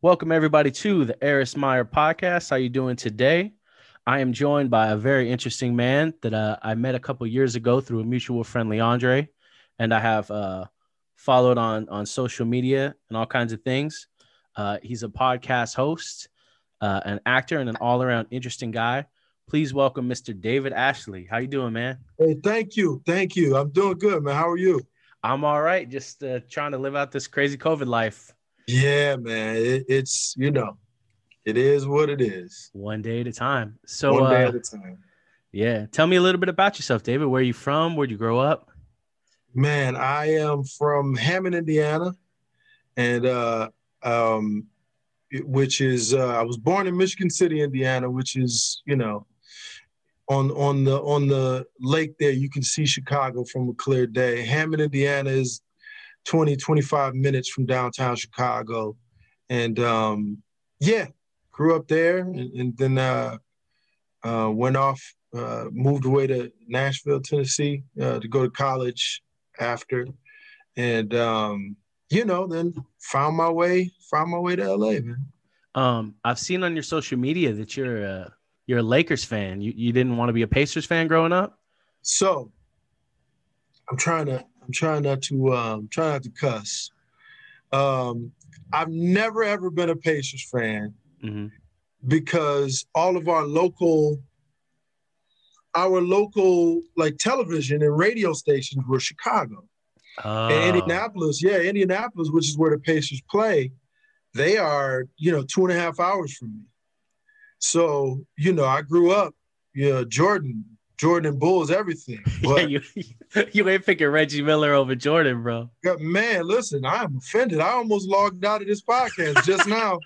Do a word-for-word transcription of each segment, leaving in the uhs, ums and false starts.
Welcome everybody to the Eris Meyer podcast. How you doing today? I am joined by a very interesting man that uh, I met a couple years ago through a mutual friend, Leandre, and I have uh, followed on on social media and all kinds of things. Uh, he's a podcast host, uh, an actor, and an all-around interesting guy. Please welcome Mister David Ashley. How you doing, man? Hey, thank you. Thank you. I'm doing good, man. How are you? I'm all right. Just uh, trying to live out this crazy COVID life. Yeah, man. It, it's, you know, it is what it is. One day at a time. So, One day uh, at a time. yeah. Tell me a little bit about yourself, David. Where are you from? Where'd you grow up? Man, I am from Hammond, Indiana, and uh, um, which is uh, I was born in Michigan City, Indiana, which is, you know, on on the on the lake there. You can see Chicago from a clear day. Hammond, Indiana is twenty, twenty-five minutes from downtown Chicago. And um, yeah, grew up there and, and then uh, uh, went off, uh, moved away to Nashville, Tennessee uh, to go to college after. And, um, you know, then found my way, found my way to L A, man. Um, I've seen on your social media that you're a, you're a Lakers fan. You, you didn't want to be a Pacers fan growing up? So I'm trying to, I'm trying not to, um, try not to cuss. Um, I've never ever been a Pacers fan mm-hmm. because all of our local, our local like television and radio stations were Chicago. Oh. And Indianapolis, yeah, Indianapolis, which is where the Pacers play, they are, you know, two and a half hours from me. So, you know, I grew up, you know, Jordan, Jordan and Bulls, everything. But yeah, you, you ain't picking Reggie Miller over Jordan, bro. Man, listen, I'm offended. I almost logged out of this podcast just now.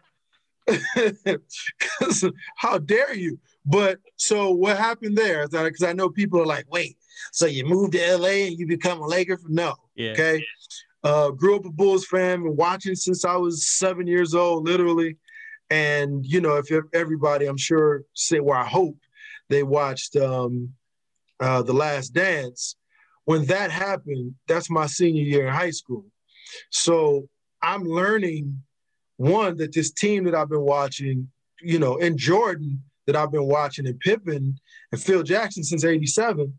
How dare you? But so what happened there? Because I know people are like, wait, so you moved to L A and you become a Laker? No. Yeah. Okay. Uh, grew up a Bulls fan, been watching since I was seven years old, literally. And, you know, if everybody, I'm sure, say, well, I hope they watched um, uh, The Last Dance. When that happened, that's my senior year in high school. So I'm learning, one, that this team that I've been watching, you know, and Jordan that I've been watching, and Pippen and Phil Jackson since eighty-seven,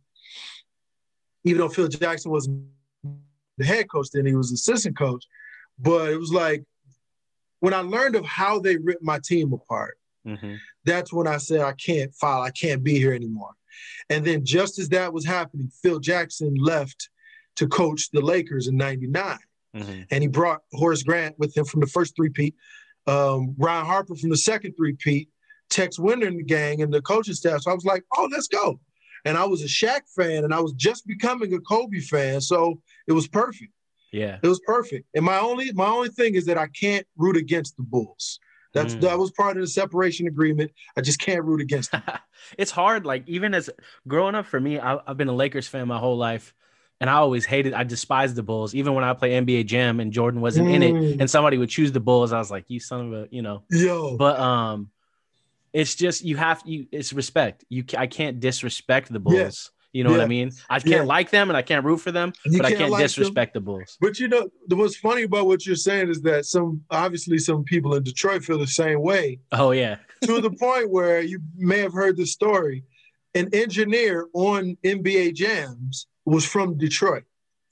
even though Phil Jackson wasn't the head coach then, he was assistant coach. But it was like, when I learned of how they ripped my team apart, mm-hmm. that's when I said, I can't file, I can't be here anymore. And then just as that was happening, Phil Jackson left to coach the Lakers in ninety-nine. Mm-hmm. And he brought Horace Grant with him from the first three-peat, um, Ron Harper from the second three-peat, Tex Winter and the gang and the coaching staff. So I was like, oh, let's go. And I was a Shaq fan, and I was just becoming a Kobe fan. So it was perfect. Yeah. It was perfect. And my only my only thing is that I can't root against the Bulls. That's mm. that was part of the separation agreement. I just can't root against them. It's hard. Like, even as growing up for me, I, I've been a Lakers fan my whole life. And I always hated, I despised the Bulls. Even when I play N B A Jam and Jordan wasn't mm. in it and somebody would choose the Bulls, I was like, you son of a, you know. Yo. But um, it's just, you have, you. it's respect. You, I can't disrespect the Bulls. Yeah. You know yeah. what I mean? I can't yeah. like them and I can't root for them, you but I can't like disrespect them. The Bulls. But, you know, what's funny about what you're saying is that some, obviously some people in Detroit feel the same way. Oh, yeah. To the point where you may have heard the story. An engineer on N B A Jams was from Detroit.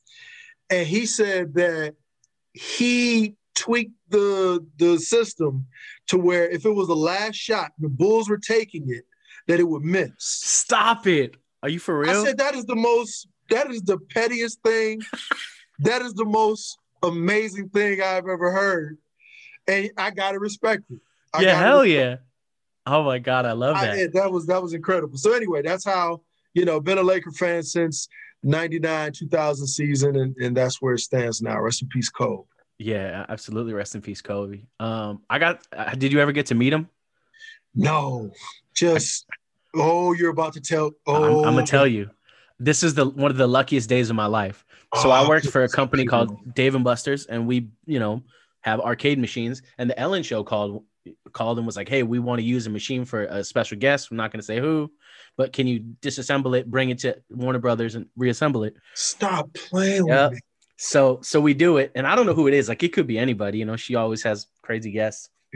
And he said that he tweaked the, the system to where if it was the last shot, the Bulls were taking it, that it would miss. Stop it. Are you for real? I said that is the most, that is the pettiest thing. That is the most amazing thing I've ever heard. And I gotta respect it. I yeah, hell yeah. Oh my God, I love that. I, that was that was incredible. So anyway, that's how, you know, been a Laker fan since ninety-nine, two thousand season, and, and that's where it stands now. Rest in peace, Kobe. Yeah, absolutely. Rest in peace, Kobe. Um, I got, uh, did you ever get to meet him? No, just... I, Oh, you're about to tell. Oh, I'm, I'm gonna tell you, this is the one of the luckiest days of my life. So oh, I worked for a company called Dave and Buster's, and we, you know, have arcade machines. And the Ellen Show called called and was like, "Hey, we want to use a machine for a special guest. I'm not gonna say who, but can you disassemble it, bring it to Warner Brothers, and reassemble it?" Stop playing yep. with me. So, so we do it, and I don't know who it is. Like, it could be anybody. You know, she always has crazy guests.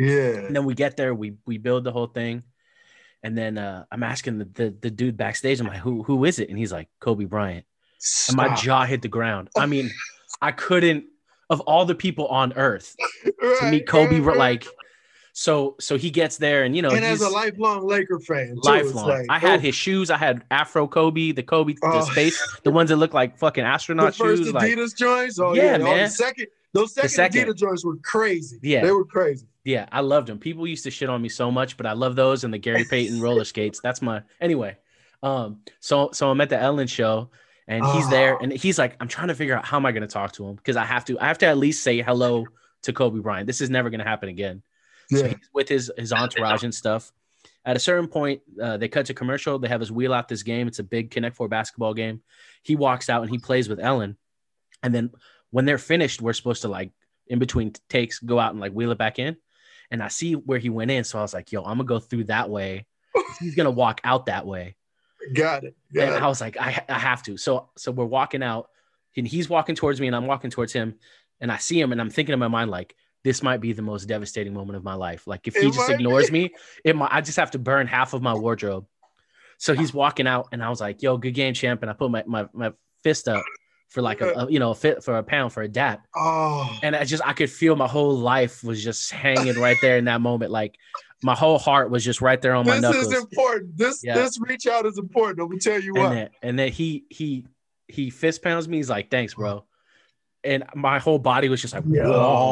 Yeah. And then we get there, we we build the whole thing. And then uh, I'm asking the, the the dude backstage, I'm like, who who is it? And he's like, Kobe Bryant. And my Stop. jaw hit the ground. I mean, I couldn't, of all the people on earth, Right, to meet Kobe, right, right. like, so so he gets there, and you know, And he's as a lifelong Laker fan, too, lifelong. it's like, I had oh, his shoes. I had Afro Kobe, the Kobe, the Oh. space, the ones that look like fucking the astronaut first shoes. Adidas Like, joints. Oh Yeah, yeah, Oh, man. the second, those second, second. Adidas joints were crazy. Yeah. They were crazy. yeah, I loved them. People used to shit on me so much, but I love those and the Gary Payton roller skates. That's my anyway. Um, so so I'm at the Ellen show. And he's there, and he's like, I'm trying to figure out how am I going to talk to him because I have to. I have to at least say hello to Kobe Bryant. This is never going to happen again. Yeah. So he's with his his entourage and stuff. At a certain point, uh, they cut to commercial. They have us wheel out this game. It's a big Connect Four basketball game. He walks out and he plays with Ellen. And then when they're finished, we're supposed to like in between takes go out and like wheel it back in. And I see where he went in, so I was like, yo, I'm gonna go through that way. He's gonna walk out that way. Got it. Got and it. I was like, I, I have to. So, so we're walking out and he's walking towards me and I'm walking towards him and I see him and I'm thinking in my mind, like, this might be the most devastating moment of my life. Like if he It just might ignores be. me, it might, I just have to burn half of my wardrobe. So he's walking out and I was like, yo, good game, champ. And I put my, my, my fist up for like a, a you know, a fit for a pound for a dap. Oh, And I just, I could feel my whole life was just hanging right there in that moment. Like my whole heart was just right there on my this knuckles. is important. This Yeah. this reach out is important. I'm gonna tell you And what. then, and then he he he fist pounds me. He's like, "Thanks, bro." And my whole body was just like, Yo.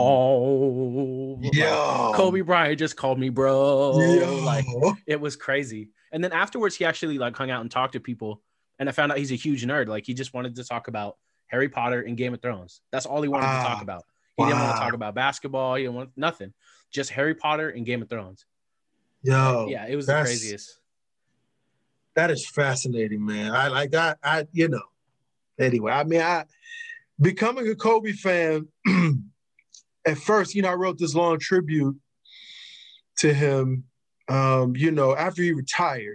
"Whoa!" Like, Yo. Kobe Bryant just called me, bro. Yo. Like it was crazy. And then afterwards, he actually like hung out and talked to people. And I found out he's a huge nerd. Like he just wanted to talk about Harry Potter and Game of Thrones. That's all he wanted Wow. to talk about. He didn't want to Wow. talk about basketball. He didn't want nothing. Just Harry Potter and Game of Thrones. Yo. Yeah, it was the that's- craziest. That is fascinating, man. I like that. I, you know, anyway, I mean, I becoming a Kobe fan, at first, you know, I wrote this long tribute to him, um, you know, after he retired.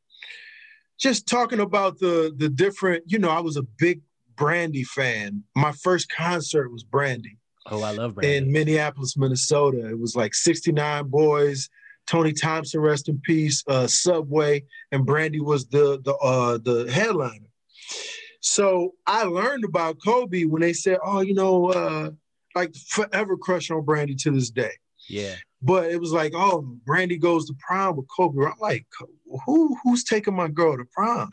Just talking about the the different, you know, I was a big Brandy fan. My first concert was Brandy. Oh, I love Brandon. In Minneapolis, Minnesota. It was like sixty-nine Boys, Tony Thompson, rest in peace, uh, Subway, and Brandy was the the uh, the headliner. So I learned about Kobe when they said, "Oh, you know, uh, like forever crush on Brandy to this day." Yeah. But it was like, "Oh, Brandy goes to prom with Kobe." I'm like, "Who who's taking my girl to prom?"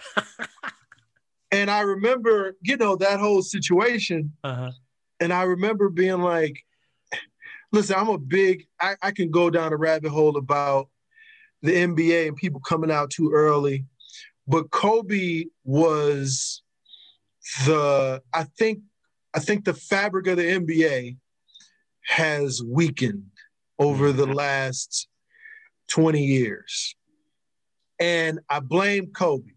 And I remember, you know, that whole situation. Uh-huh. And I remember being like, listen, I'm a big, I, I can go down a rabbit hole about the N B A and people coming out too early. But Kobe was the, I think, I think the fabric of the N B A has weakened over the last twenty years. And I blame Kobe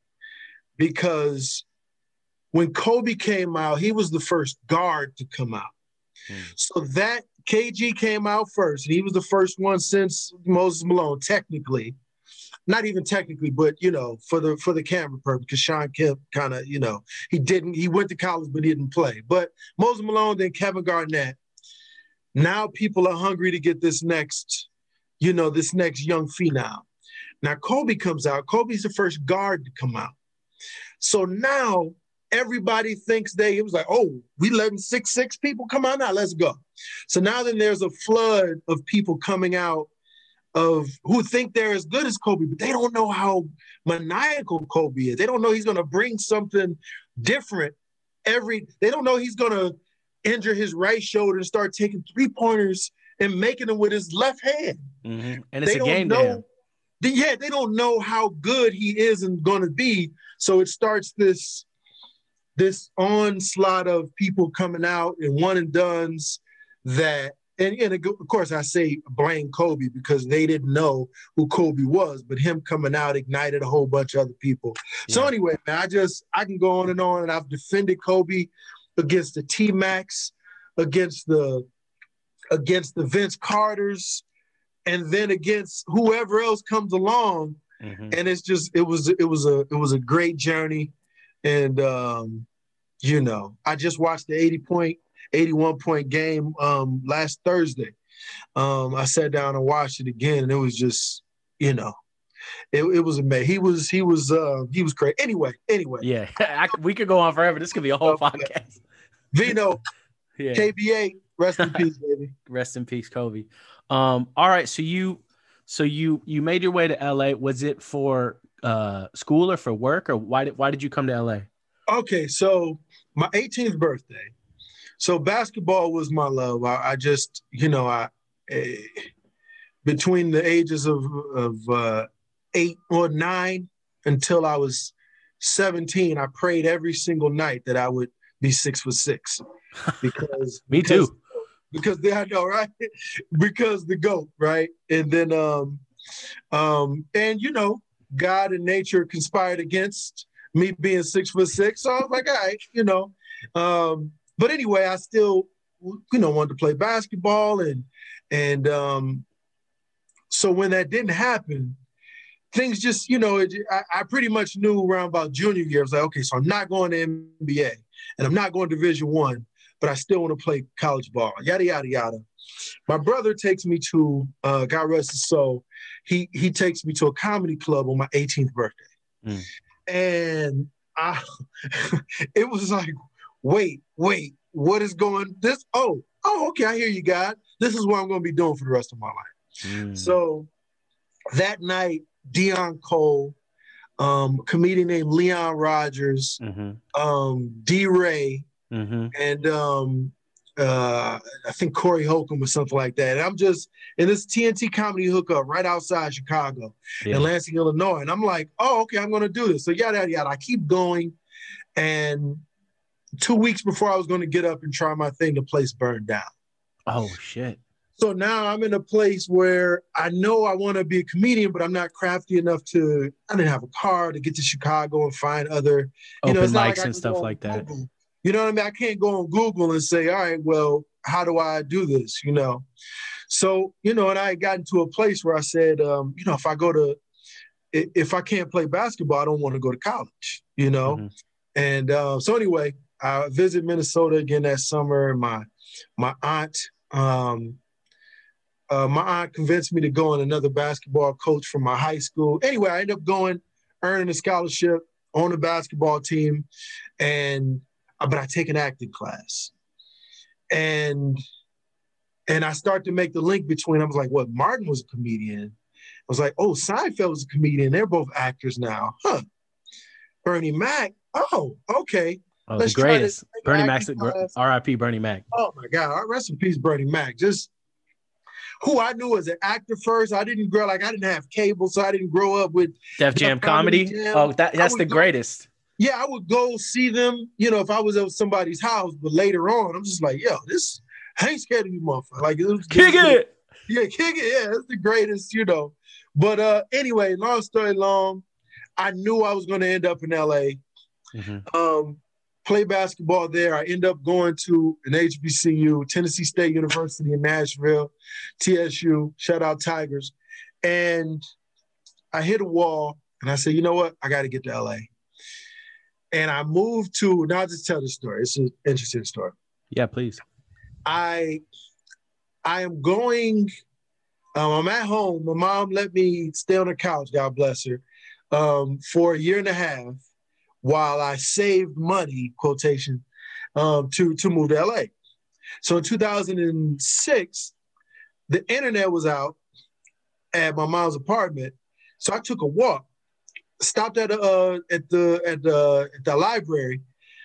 because when Kobe came out, he was the first guard to come out. Mm. So that K G came out first, and he was the first one since Moses Malone, technically. Not even technically, but, you know, for the for the camera purpose, because Sean Kemp kind of, you know, he didn't, he went to college, but he didn't play. But Moses Malone, then Kevin Garnett. Now people are hungry to get this next, you know, this next young phenom. Now Kobe comes out. Kobe's the first guard to come out. So now everybody thinks they, it was like, oh, we letting six, six people come out now, let's go. So now then there's a flood of people coming out of who think they're as good as Kobe, but they don't know how maniacal Kobe is. They don't know he's going to bring something different every, they don't know he's going to injure his right shoulder and start taking three-pointers and making them with his left hand. Mm-hmm. And it's they a game know, to they, yeah, they don't know how good he is and going to be. So it starts this, this onslaught of people coming out and one and dones that, and, and of course I say blame Kobe because they didn't know who Kobe was, but him coming out ignited a whole bunch of other people. Yeah. So anyway, man, I just, I can go on and on, and I've defended Kobe against the T-Macs, against the, against the Vince Carters, and then against whoever else comes along. Mm-hmm. And it's just, it was, it was a, it was a great journey. And, um, you know, I just watched the eighty point, eighty-one point game um, last Thursday. Um, I sat down and watched it again, and it was just, you know, it, it was amazing. He was he was uh, he was great. Anyway, anyway. Yeah, I, we could go on forever. This could be a whole podcast. Vino, yeah. K B A, rest in peace, baby. Rest in peace, Kobe. Um, all right, so you so you you made your way to L A. Was it for uh, school or for work, or why did why did you come to L A? Okay, so my eighteenth birthday. So basketball was my love. I, I just, you know, I eh, between the ages of of uh, eight or nine until I was seventeen, I prayed every single night that I would be six foot six. Because me because, too. Because they, I know, right? Because the GOAT, right? And then um um and you know, God and nature conspired against me being six foot six. So I was like, all right, you know. Um, but anyway, I still, you know, wanted to play basketball, and and um, so when that didn't happen, things just, you know, it, I, I pretty much knew around about junior year. I was like, okay, so I'm not going to N B A, and I'm not going to Division One, but I still want to play college ball. Yada yada yada. My brother takes me to, uh, God rest his soul, he he takes me to a comedy club on my eighteenth birthday. Mm. And I, it was like, wait, wait, what is going this? Oh, oh, okay, I hear you, God. This is what I'm going to be doing for the rest of my life. Mm. So that night, Deion Cole, um, a comedian named Leon Rogers, mm-hmm. um, D-Ray, mm-hmm. and um, uh, I think Corey Holcomb or something like that. And I'm just in this T N T comedy hookup right outside Chicago, yeah. in Lansing, Illinois. And I'm like, oh, okay, I'm going to do this. So yada, yada, yada. I keep going. And two weeks before I was going to get up and try my thing, the place burned down. Oh, shit. So now I'm in a place where I know I want to be a comedian, but I'm not crafty enough to, I didn't have a car to get to Chicago and find other, you open know, it's not mics like and stuff like that. Google. You know what I mean? I can't go on Google and say, all right, well, how do I do this? You know? So, you know, and I got into a place where I said, um, you know, if I go to, if I can't play basketball, I don't want to go to college, you know? Mm-hmm. And uh, so anyway, I visited Minnesota again that summer. My, my aunt, um, uh, my aunt convinced me to go on another basketball coach from my high school. Anyway, I ended up going, earning a scholarship on the basketball team. And but I take an acting class, and and I start to make the link between. I was like, "What? Martin was a comedian." I was like, "Oh, Seinfeld was a comedian. They're both actors now, huh?" Bernie Mac. Oh, okay. Oh, Let's the greatest. Bernie Mac's R I P Bernie Mac. Oh my God, rest in peace, Bernie Mac. Just who I knew as an actor first. I didn't grow like I didn't have cable, so I didn't grow up with Def Jam comedy. comedy. Oh, that, that's the go, greatest. Yeah, I would go see them, you know, if I was at somebody's house, but later on, I'm just like, yo, this, I ain't scared of you, motherfucker. Like, it was, kick it. Yeah, kick it. Yeah, it's the greatest, you know. But uh, anyway, long story long, I knew I was going to end up in L A, mm-hmm. um, play basketball there. I end up going to an H B C U, Tennessee State University in Nashville, T S U, shout out Tigers. And I hit a wall, and I said, you know what? I got to get to L A. And I moved to, now I'll just tell the story. It's an interesting story. Yeah, please. I I am going, um, I'm at home. My mom let me stay on the couch, God bless her, um, for a year and a half while I saved money, quotation, um, to, to move to L A. So in two thousand six, the internet was out at my mom's apartment. So I took a walk. Stopped at uh at the at the at the library,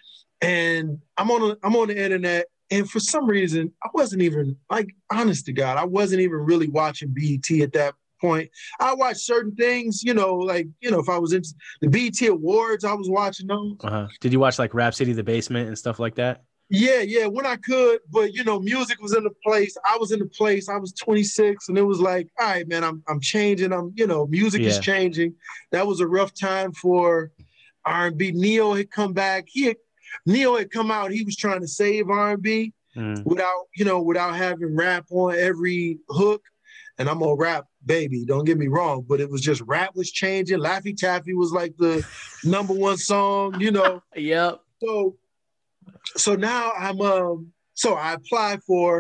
and I'm on a, I'm on the internet, and for some reason I wasn't even, like, honest to God, I wasn't even really watching B E T at that point. I watched certain things, you know, like, you know, if I was into the B E T Awards, I was watching those. Uh-huh. Did you watch like Rhapsody the Basement and stuff like that? Yeah, yeah, when I could, but you know, music was in the place. I was in the place. I was twenty-six, and it was like, all right, man, I'm I'm changing. I'm, you know, music yeah. is changing. That was a rough time for R and B. Neo had come back. He had, Neo had come out. He was trying to save R and B mm. without, you know, without having rap on every hook. And I'm gonna rap, baby. Don't get me wrong, but it was just rap was changing. Laffy Taffy was like the number one song, you know. Yep. So. So now I'm um so I applied for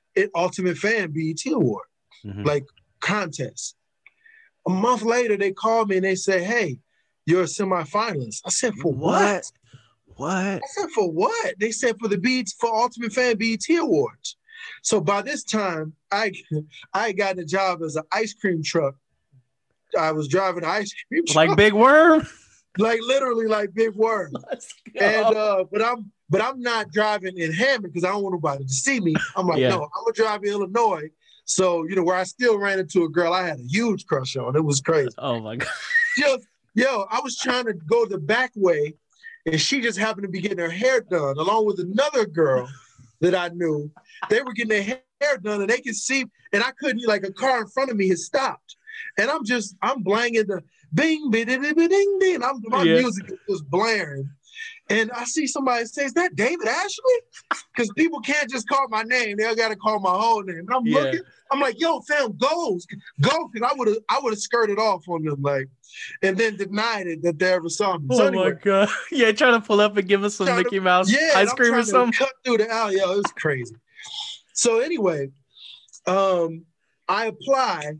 at Ultimate Fan B E T Award, Mm-hmm. like contest. A month later, they called me and they said, hey, you're a semifinalist. I said, for what? What? What? I said, for what? They said for the B E T, for Ultimate Fan B E T Awards. So by this time, I I got a job as an ice cream truck. I was driving an ice cream truck. Like Big Worm? Like literally like Big Worm. Let's go. And uh, but I'm but I'm not driving in Hammond because I don't want nobody to see me. I'm like, Yeah. no, I'm gonna drive in Illinois. So, you know, where I still ran into a girl I had a huge crush on. It was crazy. Oh my God. Just, yo, I was trying to go the back way, and she just happened to be getting her hair done, along with another girl that I knew. They were getting their hair done, and they could see, and I couldn't, like a car in front of me had stopped. And I'm just, I'm blanging the bing, bing, bing, bing, ding, ding. I'm, my Yeah. music is just blaring. And I see somebody say, is that David Ashley? Because people can't just call my name. They got to call my whole name. And I'm Yeah. looking, I'm like, yo, fam, go. Go. Because I would have I would have skirted off on them, like, and then denied it that they ever saw me. So Oh anyway, my God. Yeah, trying to pull up and give us some Trying to- Mickey Mouse yeah, and ice I'm cream or trying to something. cut through the alley. Yo, it was crazy. So anyway, um, I apply,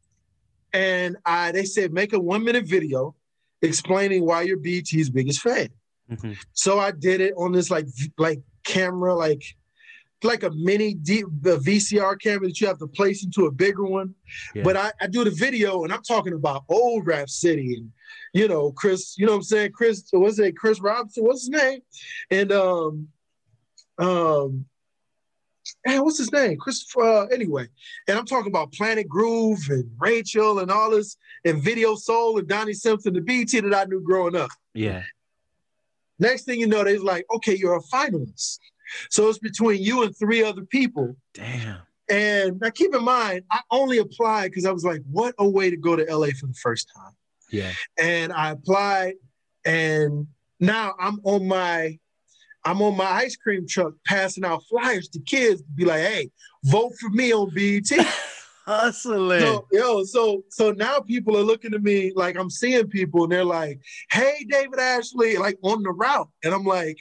and I they said make a one minute video explaining why you're B E T's biggest fan. Mhm. So I did it on this like v- like camera, like like a mini D, the V C R camera that you have to place into a bigger one. Yeah. But I, I do the video, and I'm talking about old Rap City, and you know Chris, you know what I'm saying, Chris, what's it, Chris Robinson, what's his name, and um um. Man, what's his name? Christopher, uh, anyway. And I'm talking about Planet Groove and Rachel and all this, and Video Soul and Donnie Simpson, the B E T that I knew growing up. Yeah. Next thing you know, they're like, okay, you're a finalist. So it's between you and three other people. Damn. And now keep in mind, I only applied because I was like, what a way to go to L A for the first time. Yeah. And I applied, and now I'm on my I'm on my ice cream truck passing out flyers to kids to be like, hey, vote for me on B E T. Hustling. So, yo, so so now people are looking at me like I'm seeing people, and they're like, hey, David Ashley, like on the route. And I'm like,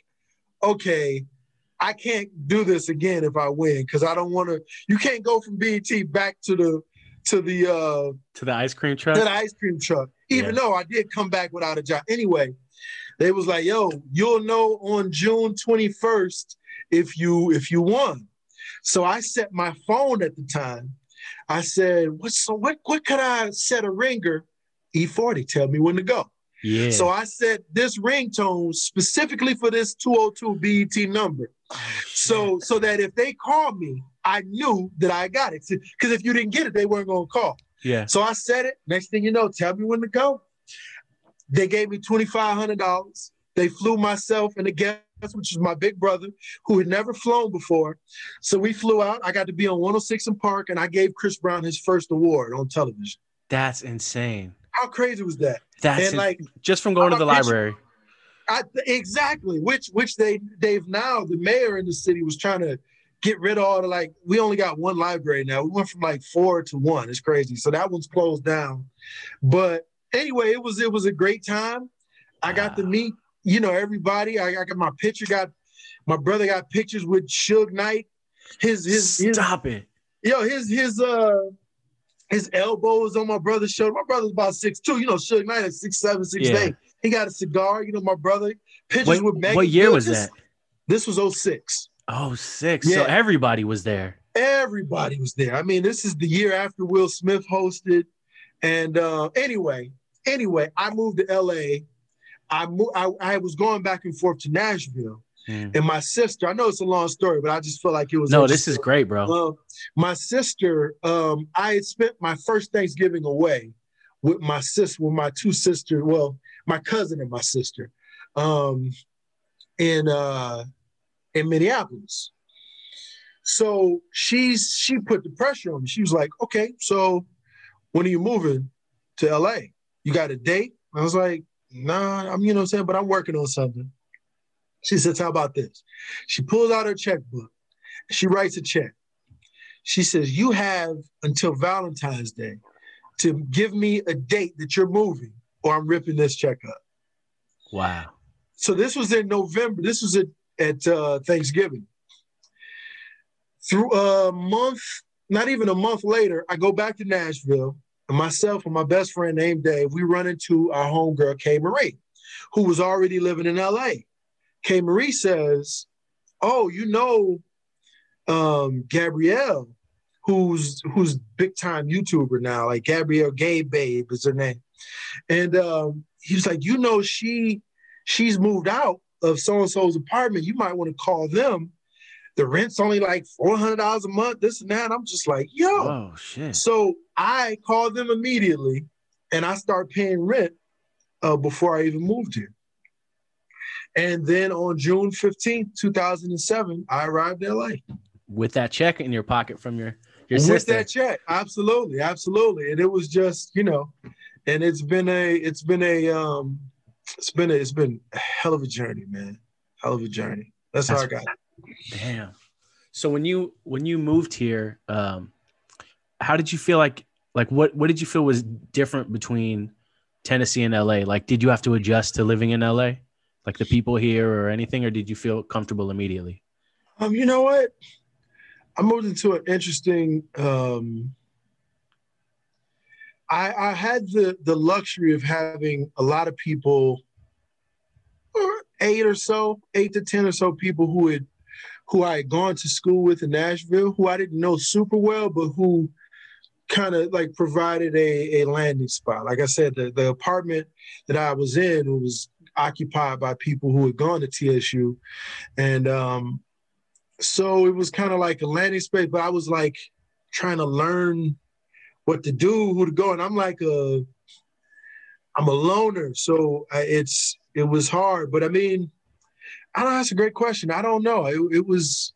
okay, I can't do this again if I win, because I don't want to. You can't go from B E T back to the to the uh, to the ice cream truck. to the ice cream truck, even Yeah. though I did come back without a job. Anyway, they was like, yo, you'll know on June twenty-first if you if you won. So I set my phone at the time. I said, what's so what what could I set a ringer? E forty, tell me when to go. Yeah. So I set this ringtone specifically for this two oh two B E T number. Oh, So so that if they called me, I knew that I got it. Because if you didn't get it, they weren't gonna call. yeah. So I said it. Next thing you know, tell me when to go. They gave me twenty-five hundred dollars. They flew myself and the guest, which is my big brother, who had never flown before. So we flew out. I got to be on one oh six and Park, and I gave Chris Brown his first award on television. That's insane. How crazy was that? That's And in- like, just from going to I'm the a bitch- library. I, exactly, which which they they've now the mayor in the city was trying to get rid of all the, like, we only got one library now. We went from like four to one. It's crazy. So that one's closed down. But anyway, it was it was a great time. I got to Wow. meet, you know, everybody. I, I got my picture. Got my brother got pictures with Suge Knight. His his his Stop it. yo his his uh his elbows on my brother's shoulder. My brother's about six two. You know, Suge Knight is six seven, six Yeah. eight. He got a cigar. You know, my brother. Pictures Wait, with Megan. what year was This- that? This was oh six. Oh, six. So Yeah. everybody was there. Everybody was there. I mean, this is the year after Will Smith hosted. And uh, anyway, anyway, I moved to L A. I, mo- I I was going back and forth to Nashville. Mm. And my sister, I know it's a long story, but I just feel like it was. No, this is interesting. great, bro. Uh, my sister, um, I had spent my first Thanksgiving away with my sis, with my two sisters, well, my cousin and my sister, um, in uh, in Minneapolis. So she's she put the pressure on me. She was like, "Okay, so when are you moving to L A? You got a date?" I was like, "Nah, I'm you know what I'm saying, but I'm working on something." She says, "How about this?" She pulls out her checkbook. She writes a check. She says, "You have until Valentine's Day to give me a date that you're moving, or I'm ripping this check up." Wow. So this was in November. This was at, at uh, Thanksgiving. Through a month, not even a month later, I go back to Nashville, and myself and my best friend named Dave, we run into our homegirl, Kay Marie, who was already living in L A. Kay Marie says, oh, you know um, Gabrielle, who's who's big time YouTuber now, like Gabrielle Gay Babe is her name. And um, he was like, you know, she she's moved out of so-and-so's apartment. You might want to call them. The rent's only like four hundred dollars a month, this and that. I'm just like, yo. Oh, shit. So I called them immediately, and I start paying rent uh, before I even moved here. And then on June fifteenth, two thousand seven, I arrived in L A. With that check in your pocket from your, your With sister. that check, absolutely, absolutely. And it was just, you know, and it's been a, it's been a, um, it's been a, it's been a hell of a journey, man. Hell of a journey. That's, That's how I got it. Damn. So when you when you moved here, um, how did you feel like like what what did you feel was different between Tennessee and L A? Like, did you have to adjust to living in L A? Like the people here or anything, or did you feel comfortable immediately? Um, you know what? I moved into an interesting. Um, I, I had the the luxury of having a lot of people, or eight or so, eight to ten or so people who had who I had gone to school with in Nashville, who I didn't know super well, but who kind of like provided a, a landing spot. Like I said, the, the apartment that I was in was occupied by people who had gone to T S U. And um, so it was kind of like a landing space, but I was like trying to learn what to do, who to go. And I'm like a, I'm a loner. So I, it's, it was hard, but I mean, I don't know, that's a great question. I don't know. It, it was,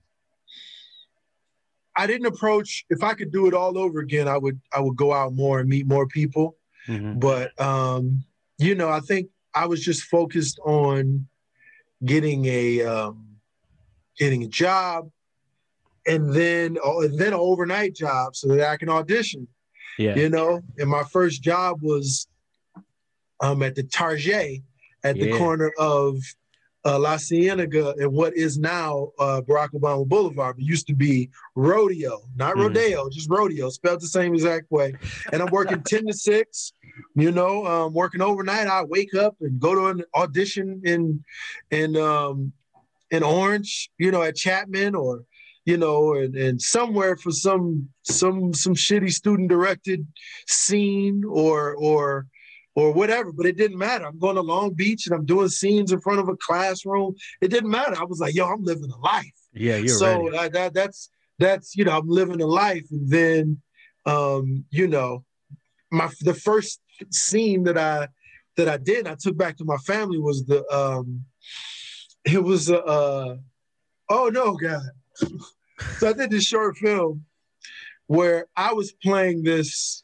I didn't approach, if I could do it all over again, I would, I would go out more and meet more people. Mm-hmm. But, um, you know, I think I was just focused on getting a, um, getting a job and then, uh, and then an overnight job so that I can audition, yeah. You know? And my first job was um, at the Target at yeah. the corner of Uh, La Cienega and what is now uh, Barack Obama Boulevard. It used to be Rodeo, not mm. Rodeo, just Rodeo, spelled the same exact way. And I'm working ten to six, you know, um, working overnight. I wake up and go to an audition in in um, in Orange, you know, at Chapman or, you know, and, and somewhere for some some some shitty student directed scene or or or whatever, but it didn't matter. I'm going to Long Beach and I'm doing scenes in front of a classroom. It didn't matter. I was like, yo, I'm living a life. Yeah, you're so ready. So that, that's, that's, you know, I'm living a life. And then, um, you know, my, the first scene that I, that I did, I took back to my family was the, um, it was, a, uh, oh no, God. So I did this short film where I was playing this,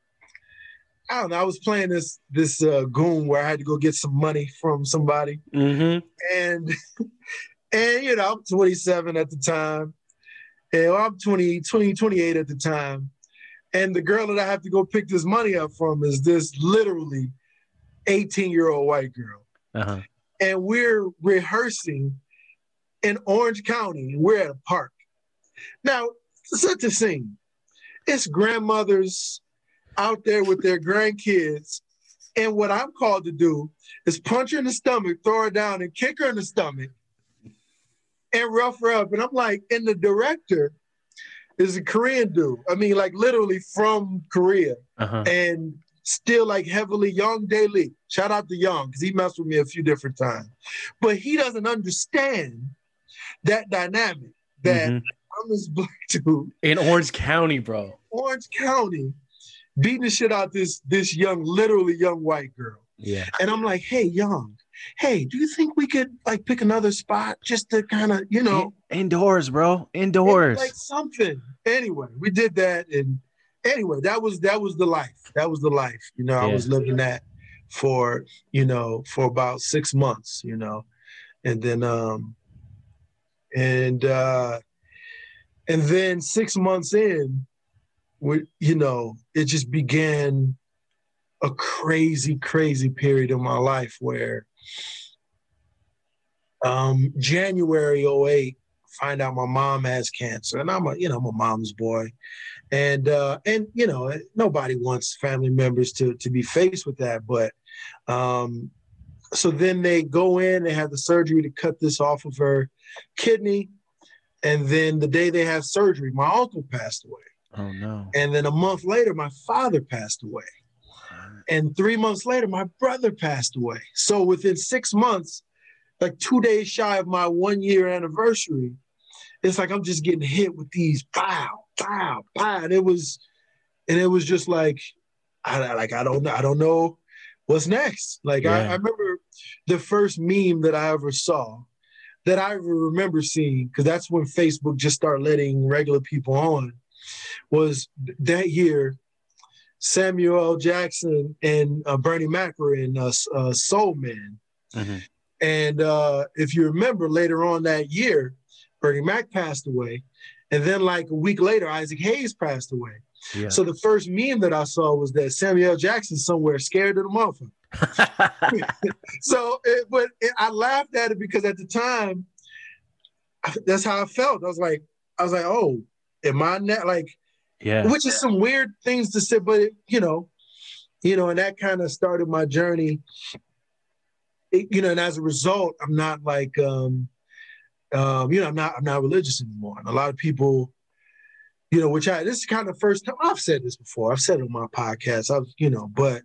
I don't know. I was playing this this uh, goon where I had to go get some money from somebody, mm-hmm. and and you know I'm twenty-seven at the time, and I'm twenty, twenty, twenty-eight at the time, and the girl that I have to go pick this money up from is this literally eighteen year old white girl, uh-huh. and we're rehearsing in Orange County. We're at a park. Now, such a scene. It's grandmothers out there with their grandkids. And what I'm called to do is punch her in the stomach, throw her down and kick her in the stomach and rough her up. And I'm like, and the director is a Korean dude. I mean, like literally from Korea uh-huh. and still like heavily Young Dae Lee. Shout out to Young because he messed with me a few different times. But he doesn't understand that dynamic that mm-hmm. I'm this black dude. In Orange County, bro. Orange County. Beating the shit out this this young, literally young white girl. Yeah. And I'm like, hey, Young, hey, do you think we could like pick another spot just to kind of, you know. In- indoors, bro. Indoors. Like something. Anyway, we did that. And anyway, that was that was the life. That was the life. You know, yeah. I was living that for, you know, for about six months, you know. And then um and uh and then six months in, We, you know, it just began a crazy, crazy period in my life where um, January oh eight, find out my mom has cancer, and I'm a, you know, I'm a mom's boy, and uh, and you know, nobody wants family members to to be faced with that, but um, so then they go in, they have the surgery to cut this off of her kidney, and then the day they have surgery, my uncle passed away. Oh no! And then a month later, my father passed away. And three months later, my brother passed away. So within six months, like two days shy of my one year anniversary, it's like I'm just getting hit with these pow, pow, pow. And it was, and it was just like, I like I don't know, I don't know what's next. Like yeah. I, I remember the first meme that I ever saw, that I remember seeing, because that's when Facebook just started letting regular people on, was that year. Samuel L. Jackson and uh, Bernie Mac were in uh, uh, Soul Man. Mm-hmm. And uh, if you remember, later on that year, Bernie Mac passed away. And then like a week later, Isaac Hayes passed away. Yeah. So the first meme that I saw was that Samuel L. Jackson somewhere scared of the motherfucker. So, it, but it, I laughed at it because at the time, that's how I felt. I was like, I was like, oh, am I not like, yeah, which is some weird things to say, but it, you know, you know, and that kind of started my journey. It, you know, and as a result, I'm not like, um, um, you know, I'm not, I'm not religious anymore. And a lot of people, you know, which I, this is kind of the first time I've said this before. I've said it on my podcast. I've, you know, but,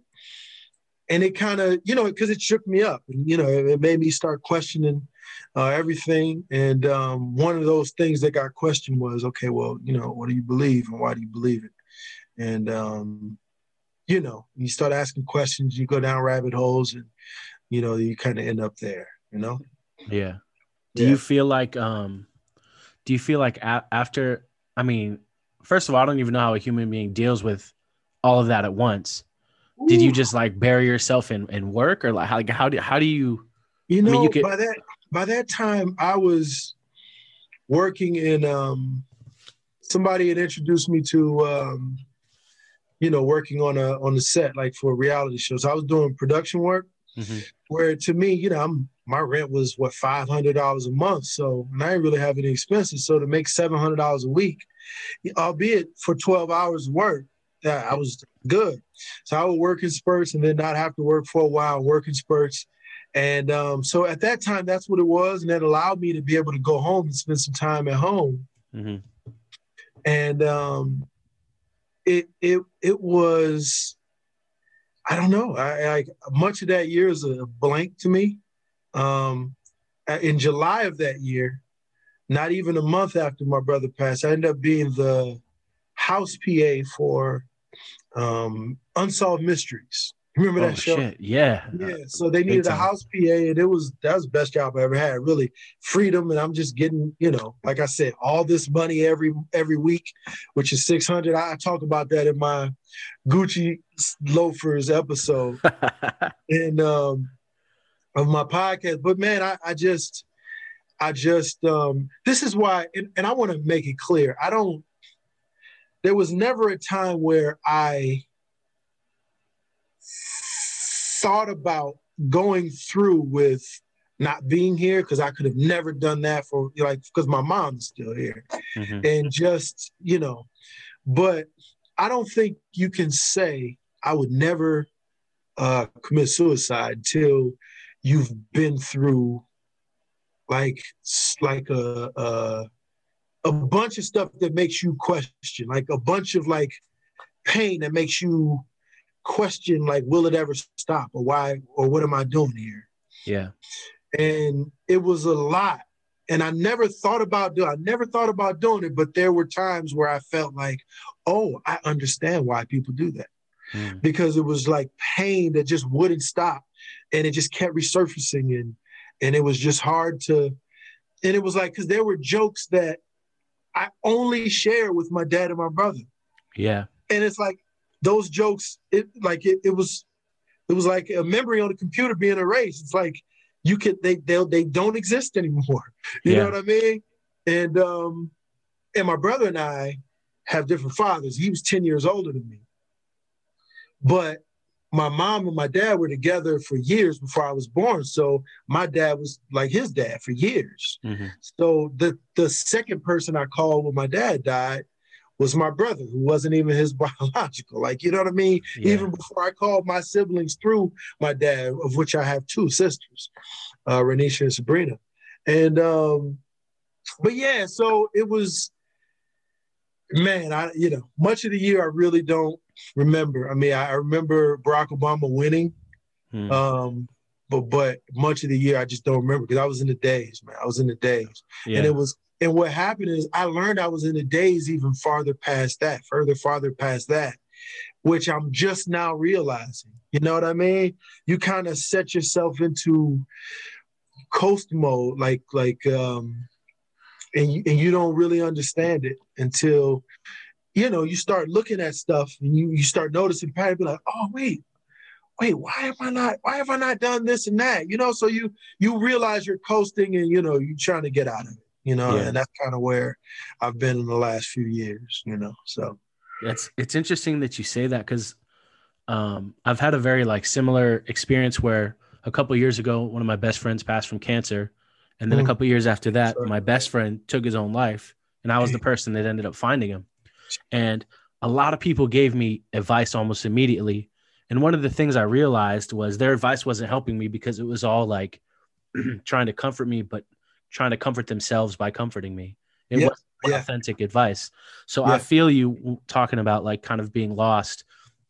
and it kind of, you know, because it shook me up, and you know, it, it made me start questioning uh, everything. And um, one of those things that got questioned was, okay, well, you know, what do you believe and why do you believe it? And, um, you know, you start asking questions, you go down rabbit holes, and, you know, you kind of end up there, you know? Yeah. Do yeah. you feel like, um, do you feel like a- after, I mean, first of all, I don't even know how a human being deals with all of that at once. Ooh. Did you just like bury yourself in, in work, or like how, how do, how do you, you know, I mean, you could, by that, by that time I was working in, um, somebody had introduced me to, um, you know, working on a, on the set, like for a reality show. So I was doing production work. Mm-hmm. Where to me, you know, I'm, my rent was what, five hundred dollars a month. So, and I didn't really have any expenses. So to make seven hundred dollars a week, albeit for twelve hours of work, yeah, I was good. So I would work in spurts and then not have to work for a while, work in spurts. And um, so at that time, that's what it was. And that allowed me to be able to go home and spend some time at home. Mm-hmm. And um, it, it, it was, I don't know. I, I much of that year is a blank to me. Um, in July of that year, not even a month after my brother passed, I ended up being the house P A for um, Unsolved Mysteries. Remember that oh, show? Shit. Yeah. Yeah. So they needed a house P A, and it was that was the best job I ever had. Really, freedom, and I'm just getting, you know, like I said, all this money every every week, which is six hundred. I, I talk about that in my Gucci loafers episode and um, of my podcast. But man, I, I just, I just, um, this is why, and, and I want to make it clear. I don't. There was never a time where I thought about going through with not being here, because I could have never done that for, like, because my mom's still here. Mm-hmm. And just, you know, but I don't think you can say I would never uh, commit suicide until you've been through like, like a, a, a bunch of stuff that makes you question, like a bunch of like pain that makes you question, like, will it ever stop, or why, or what am I doing here? Yeah. And it was a lot. And I never thought about doing I never thought about doing it, but there were times where I felt like, oh, I understand why people do that. Mm. Because it was like pain that just wouldn't stop. And it just kept resurfacing, and and it was just hard to, and it was like, because there were jokes that I only share with my dad and my brother. Yeah. And it's like those jokes, it like it, it was it was like a memory on the computer being erased. It's like you could they they they don't exist anymore. You yeah. know what I mean? And um and my brother and I have different fathers. He was ten years older than me. But my mom and my dad were together for years before I was born. So my dad was like his dad for years. Mm-hmm. So the the second person I called when my dad died was my brother, who wasn't even his biological. Like, you know what I mean? Yeah. Even before I called my siblings through my dad, of which I have two sisters, uh, Renisha and Sabrina. And, um, but yeah, so it was, man, I, you know, much of the year I really don't remember. I mean, I remember Barack Obama winning, hmm. um, but but much of the year I just don't remember because I was in the days, man. I was in the days. Yeah. And it was, and what happened is I learned I was in the days even farther past that, further, farther past that, which I'm just now realizing. You know what I mean? You kind of set yourself into coast mode, like, like, um, and you, and you don't really understand it until, you know, you start looking at stuff and you, you start noticing patterns, be like, oh, wait, wait, why am I not, why have I not done this and that? You know, so you, you realize you're coasting and, you know, you're trying to get out of it. You know, yeah. And that's kind of where I've been in the last few years, you know, so. It's, it's interesting that you say that because um, I've had a very like similar experience where a couple of years ago, one of my best friends passed from cancer. And then mm. a couple of years after that, Sorry. my best friend took his own life and I was the person that ended up finding him. And a lot of people gave me advice almost immediately. And one of the things I realized was their advice wasn't helping me because it was all like trying to comfort me, but trying to comfort themselves by comforting me. It yeah, wasn't yeah. authentic advice. So yeah. I feel you talking about like kind of being lost.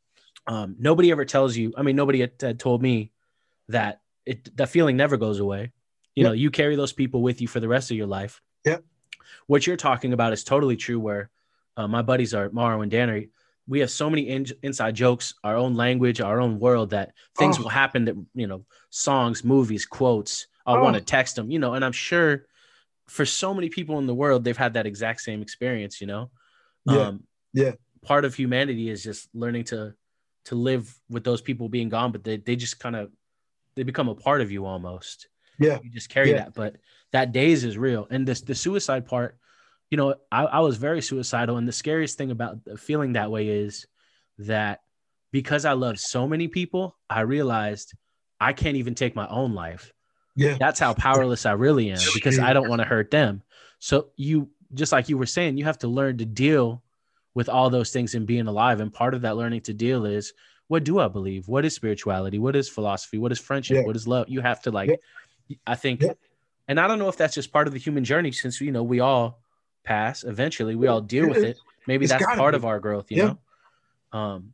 Um, nobody ever tells you, I mean, nobody had, had told me that it, that feeling never goes away. You yep. know, you carry those people with you for the rest of your life. Yeah. What you're talking about is totally true where uh, my buddies are Mauro and Danny. We have so many in- inside jokes, our own language, our own world that things oh. will happen that, you know, songs, movies, quotes, I oh. want to text them, you know, and I'm sure for so many people in the world, they've had that exact same experience, you know? Yeah. Um, yeah. Part of humanity is just learning to, to live with those people being gone, but they, they just kind of, they become a part of you almost. Yeah. You just carry yeah. that, but that days is real. And this, the suicide part, you know, I, I was very suicidal. And the scariest thing about feeling that way is that because I love so many people, I realized I can't even take my own life. Yeah. That's how powerless I really am because I don't want to hurt them. So you, just like you were saying, you have to learn to deal with all those things and being alive. And part of that learning to deal is, what do I believe? What is spirituality? What is philosophy? What is friendship? Yeah. What is love? You have to like, yeah. I think, yeah. and I don't know if that's just part of the human journey since, you know, we all pass eventually, we all deal with it. Maybe it's that's part be. of our growth, you yeah. know? Um,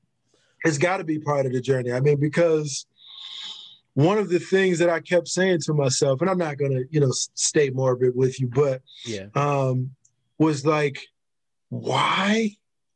it's gotta be part of the journey. I mean, because one of the things that I kept saying to myself, and I'm not going to, you know, stay morbid with you, but yeah, um, was like, why,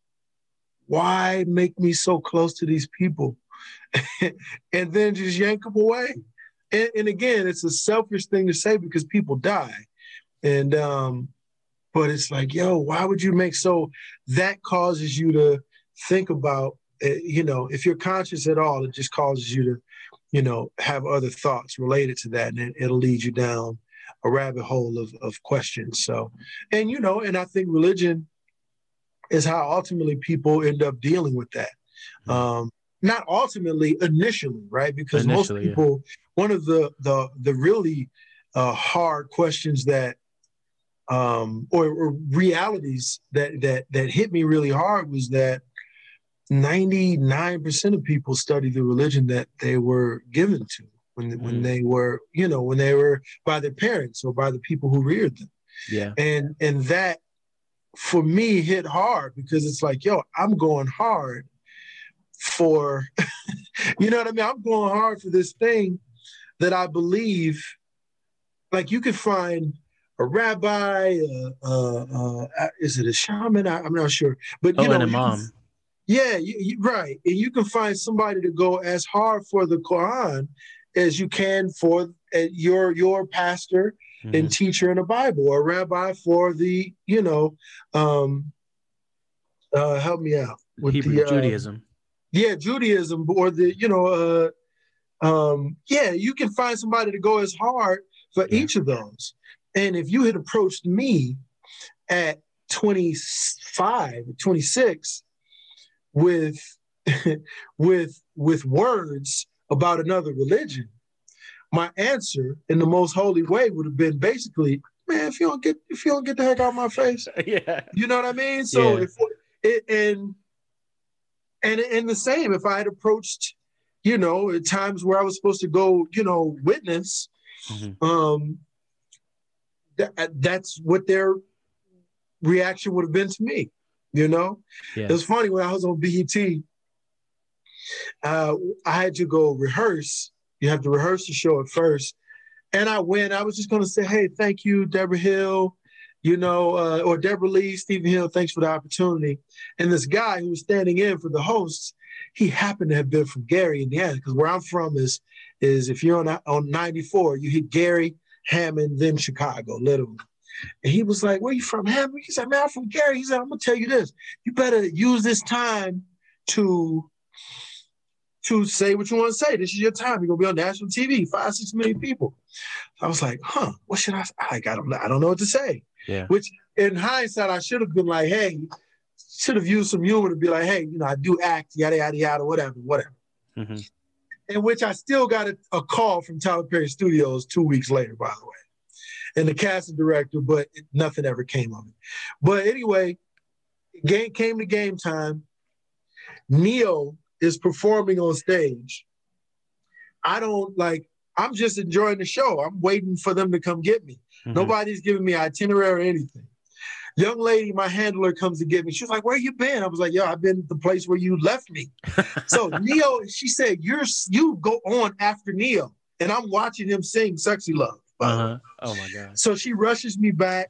why make me so close to these people and then just yank them away? And, and again, it's a selfish thing to say because people die. And, um, but it's like, yo, why would you make so that causes you to think about, uh, you know, if you're conscious at all, it just causes you to, you know, have other thoughts related to that, and it, it'll lead you down a rabbit hole of, of questions. So, and, you know, and I think religion is how ultimately people end up dealing with that. Mm-hmm. Um, not ultimately, initially, right? Because initially, most people, yeah. one of the, the, the really uh, hard questions that, um, or, or realities that, that, that hit me really hard was that ninety-nine percent of people study the religion that they were given to when, mm. when they were, you know, when they were by their parents or by the people who reared them. Yeah. And, and that for me hit hard because it's like, yo, I'm going hard for, you know what I mean? I'm going hard for this thing that I believe, like you could find a rabbi, uh, uh, uh, is it a shaman? I, I'm not sure, but you oh, know, and a mom. Yeah, you, you, right. And you can find somebody to go as hard for the Quran as you can for uh, your your pastor mm-hmm. and teacher in the Bible, or rabbi for the, you know, um, uh, help me out. With Hebrew, the, uh, Judaism. Yeah, Judaism, or the, you know, uh, um, yeah, you can find somebody to go as hard for yeah. each of those. And if you had approached me at twenty-five, twenty-six, with with with words about another religion, my answer in the most holy way would have been basically, man, if you don't get if you don't get the heck out of my face, yeah, you know what I mean. So yeah. if it and and and the same, if I had approached, you know, at times where I was supposed to go, you know, witness, mm-hmm. um, that that's what their reaction would have been to me. You know, yeah. It was funny when I was on B E T. Uh, I had to go rehearse. You have to rehearse the show at first. And I went, I was just going to say, hey, thank you, Deborah Hill, you know, uh, or Deborah Lee, Stephen Hill, thanks for the opportunity. And this guy who was standing in for the hosts, he happened to have been from Gary, Indiana, because where I'm from is, is if you're on, on ninety-four, you hit Gary, Hammond, then Chicago, literally. And he was like, where you from, Hammond? He said, man, I'm from Gary. He said, I'm going to tell you this. You better use this time to... to say what you want to say. This is your time. You're gonna be on national T V, five, six million people. I was like, huh, what should I say? I don't know. I don't know what to say. Yeah. Which in hindsight, I should have been like, hey, should have used some humor to be like, hey, you know, I do act, yada, yada, yada, whatever, whatever. Mm-hmm. In which I still got a, a call from Tyler Perry Studios two weeks later, by the way. And the casting director, but it, nothing ever came of it. But anyway, game came to game time. Neo is performing on stage. I don't like, I'm just enjoying the show. I'm waiting for them to come get me. Mm-hmm. Nobody's giving me itinerary or anything. Young lady, my handler, comes to get me. She was like, where you been? I was like, yo, I've been at the place where you left me. So Neo, she said, you're, you go on after Neo. And I'm watching him sing Sexy Love. Uh-huh. Oh my God. So she rushes me back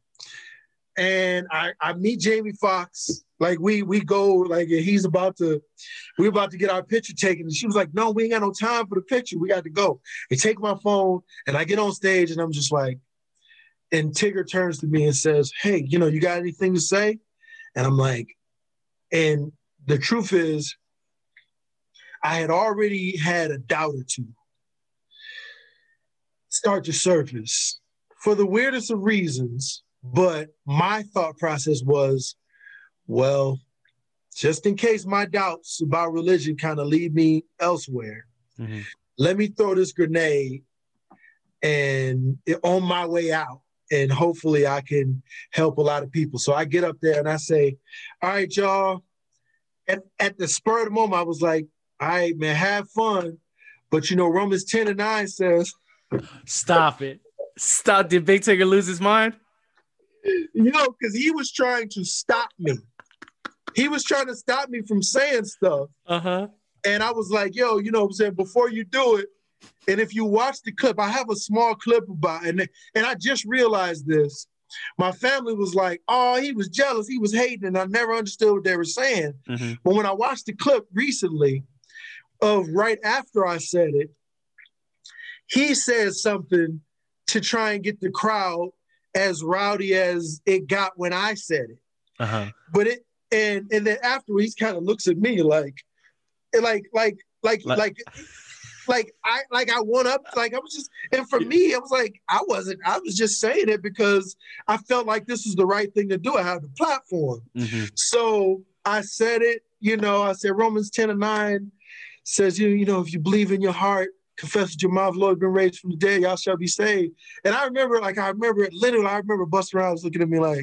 and I, I meet Jamie Foxx. Like we we go, like he's about to, we're about to get our picture taken. And she was like, no, we ain't got no time for the picture. We got to go. They take my phone and I get on stage and I'm just like, and Tigger turns to me and says, hey, you know, you got anything to say? And I'm like, and the truth is, I had already had a doubt or two start to surface for the weirdest of reasons. But my thought process was, well, just in case my doubts about religion kind of lead me elsewhere, mm-hmm. let me throw this grenade and on my way out, and hopefully I can help a lot of people. So I get up there and I say, all right, y'all. At, at the spur of the moment, I was like, all right, man, have fun. But, you know, Romans ten and nine says. Stop it. Stop. Did Big Tigger lose his mind? You know, because he was trying to stop me. He was trying to stop me from saying stuff. Uh-huh. And I was like, yo, you know what I'm saying, before you do it, and if you watch the clip, I have a small clip about it, and, and I just realized this. My family was like, oh, he was jealous, he was hating, and I never understood what they were saying. Mm-hmm. But when I watched the clip recently of right after I said it, he said something to try and get the crowd as rowdy as it got when I said it. Uh-huh. But it, And and then afterwards, he kind of looks at me like, like, like, like, like, like, like I like I went up, like I was just, and for me, I was like, I wasn't, I was just saying it because I felt like this was the right thing to do. I had the platform. Mm-hmm. So I said it, you know, I said Romans ten and nine says, you, you know, if you believe in your heart, confess with your mouth, Lord, been raised from the dead, y'all shall be saved. And I remember, like, I remember it literally, I remember Busta Rhymes looking at me like,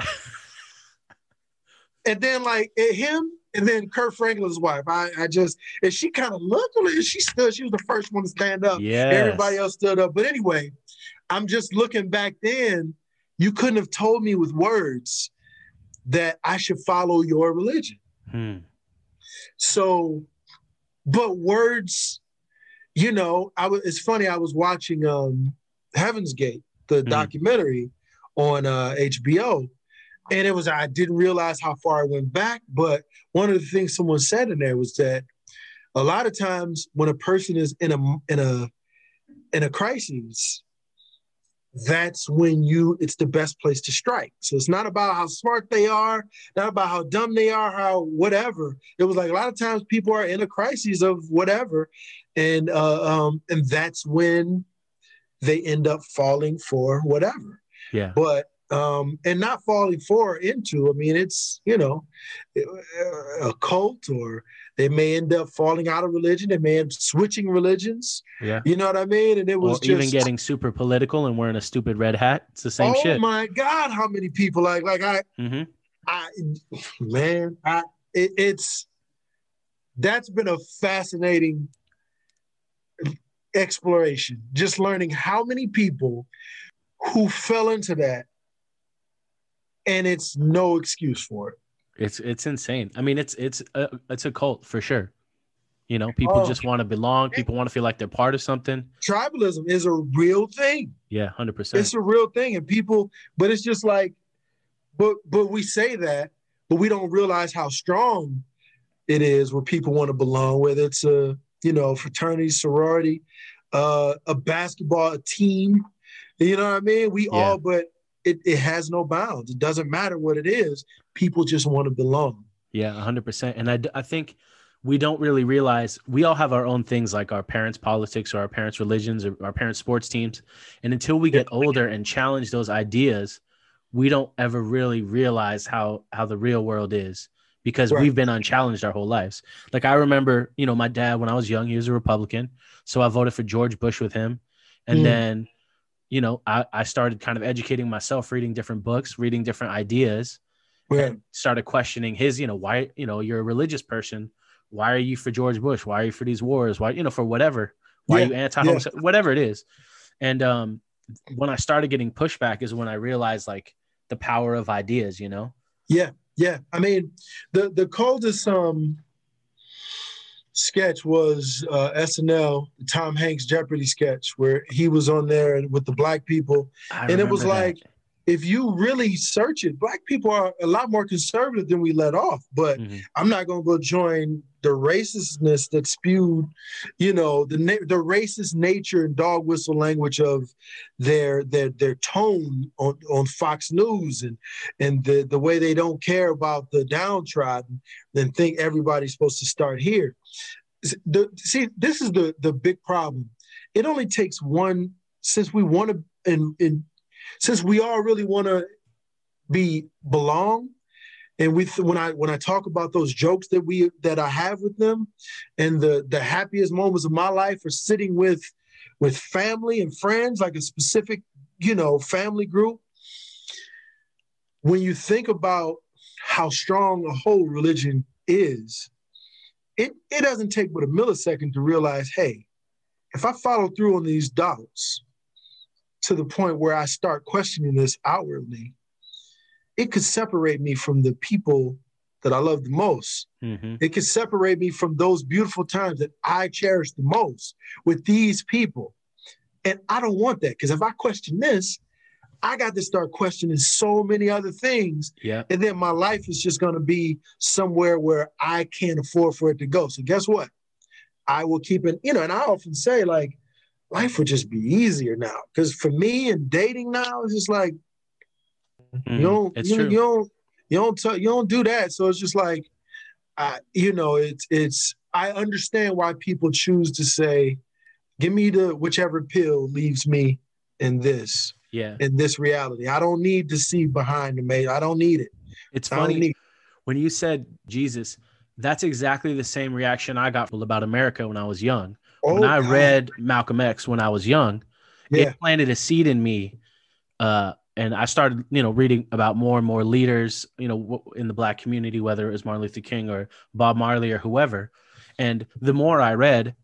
and then like him, and then Kurt Franklin's wife. I, I just, and she kind of looked at it. She stood. She was the first one to stand up. Yes. Everybody else stood up. But anyway, I'm just looking back then. You couldn't have told me with words that I should follow your religion. Hmm. So, but words, you know, I was. It's funny. I was watching um, Heaven's Gate, the hmm. documentary on uh, H B O. And it was, I didn't realize how far I went back, but one of the things someone said in there was that a lot of times when a person is in a in a in a crisis, that's when you it's the best place to strike. So it's not about how smart they are, not about how dumb they are, how whatever. It was like a lot of times people are in a crisis of whatever, and uh, um, and that's when they end up falling for whatever. Yeah. But um, and not falling for or into. I mean, it's, you know, a cult, or they may end up falling out of religion. They may end up switching religions. Yeah. You know what I mean? And it was Or even just getting super political and wearing a stupid red hat. It's the same oh shit. my God, how many people like like I Mm-hmm. I man, I it, it's that's been a fascinating exploration. Just learning how many people who fell into that, and it's no excuse for it. It's it's insane. I mean, it's it's a, it's a cult for sure. You know, people Oh, just want to belong. People want to feel like they're part of something. tribalism is a real thing. Yeah, one hundred percent. It's a real thing, and people. But it's just like, but but we say that, but we don't realize how strong it is where people want to belong. Whether it's a you know fraternity, sorority, uh, a basketball a team. You know what I mean? We Yeah. all, but it, it has no bounds. It doesn't matter what it is. People just want to belong. Yeah, one hundred percent. And I, d- I think we don't really realize we all have our own things like our parents' politics or our parents' religions or our parents' sports teams. And until we get older and challenge those ideas, we don't ever really realize how how the real world is because Right. we've been unchallenged our whole lives. Like I remember, you know, my dad, when I was young, he was a Republican. So I voted for George Bush with him. And Mm. then, you know, I, I started kind of educating myself, reading different books, reading different ideas. Right. And started questioning his, you know, why, you know, you're a religious person. Why are you for George Bush? Why are you for these wars? Why, you know, for whatever, why Yeah, are you anti-homosexual, whatever it is. And um, when I started getting pushback is when I realized like the power of ideas, you know? Yeah, yeah. I mean, the the coldest um sketch was uh, S N L, the Tom Hanks Jeopardy sketch, where he was on there with the black people, I and it was remember that. like, if you really search it, black people are a lot more conservative than we let off. But Mhm. I'm not going to go join the racistness that spewed, you know, the na- the racist nature and dog whistle language of their their their tone on, on Fox News, and and the the way they don't care about the downtrodden, and think everybody's supposed to start here. The, see, this is the the big problem. It only takes one, since we want to, and, and since we all really want to be belong, and we when I when I talk about those jokes that we that I have with them, and the the happiest moments of my life are sitting with with family and friends, like a specific, you know, family group. When you think about how strong a whole religion is, it it doesn't take but a millisecond to realize, hey, if I follow through on these doubts to the point where I start questioning this outwardly, it could separate me from the people that I love the most. Mm-hmm. It could separate me from those beautiful times that I cherish the most with these people. And I don't want that, because if I question this, I got to start questioning so many other things. Yeah. And then my life is just going to be somewhere where I can't afford for it to go. So guess what? I will keep it, you know, and I often say, like, life would just be easier now. Because for me and dating now, it's just like, Mm, you don't, it's you, true. you don't, you don't, t- you don't do that. So it's just like, I, you know, it's, it's, I understand why people choose to say, give me the whichever pill leaves me in this, Yeah. in this reality. I don't need to see behind the maze. I don't need it. It's I don't funny need when you said Jesus, that's exactly the same reaction I got about America when I was young. Oh, when I God. read Malcolm X when I was young, Yeah. it planted a seed in me. Uh, and I started, you know, reading about more and more leaders, you know, in the Black community, whether it was Martin Luther King or Bob Marley or whoever. And the more I read,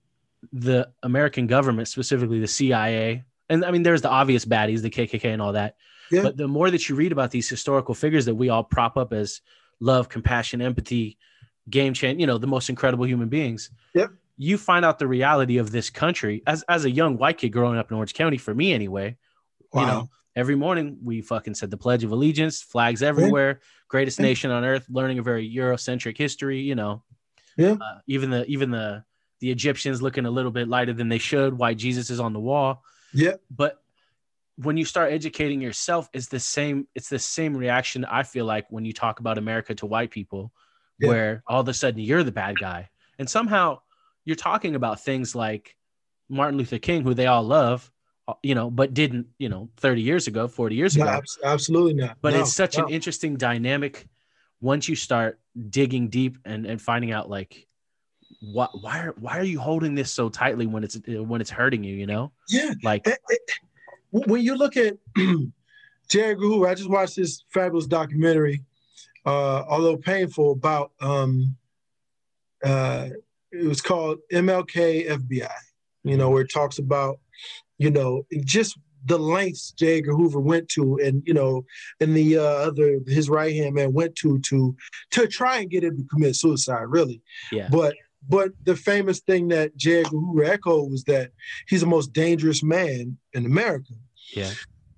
the American government, specifically the C I A, and I mean, there's the obvious baddies, the K K K and all that. Yeah. But the more that you read about these historical figures that we all prop up as love, compassion, empathy, game change, you know, the most incredible human beings. Yep. You find out the reality of this country as, as a young white kid growing up in Orange County, for me anyway. Wow. You know, every morning we fucking said the Pledge of Allegiance, flags everywhere, yeah. greatest yeah. nation on earth, learning a very Eurocentric history, you know. Yeah. Uh, even the even the the Egyptians looking a little bit lighter than they should, why Jesus is on the wall. Yeah. But when you start educating yourself, it's the same, it's the same reaction I feel like when you talk about America to white people, yeah. where all of a sudden you're the bad guy. And somehow you're talking about things like Martin Luther King, who they all love. you know, but didn't, you know, thirty years ago, forty years No, ago. abs- absolutely not. But No, it's such no. an interesting dynamic once you start digging deep and, and finding out like, what, why are, why are you holding this so tightly when it's, when it's hurting you, you know? Yeah. Like, Eh, eh, when you look at J. Edgar Hoover, I just watched this fabulous documentary, uh, although painful, about um, uh, it was called M L K F B I, you know, where it talks about, you know, just the lengths J. Edgar Hoover went to, and, you know, and the uh, other, his right hand man went to, to, to try and get him to commit suicide, really. yeah. But, but the famous thing that J. Edgar Hoover echoed was that he's the most dangerous man in America. Yeah.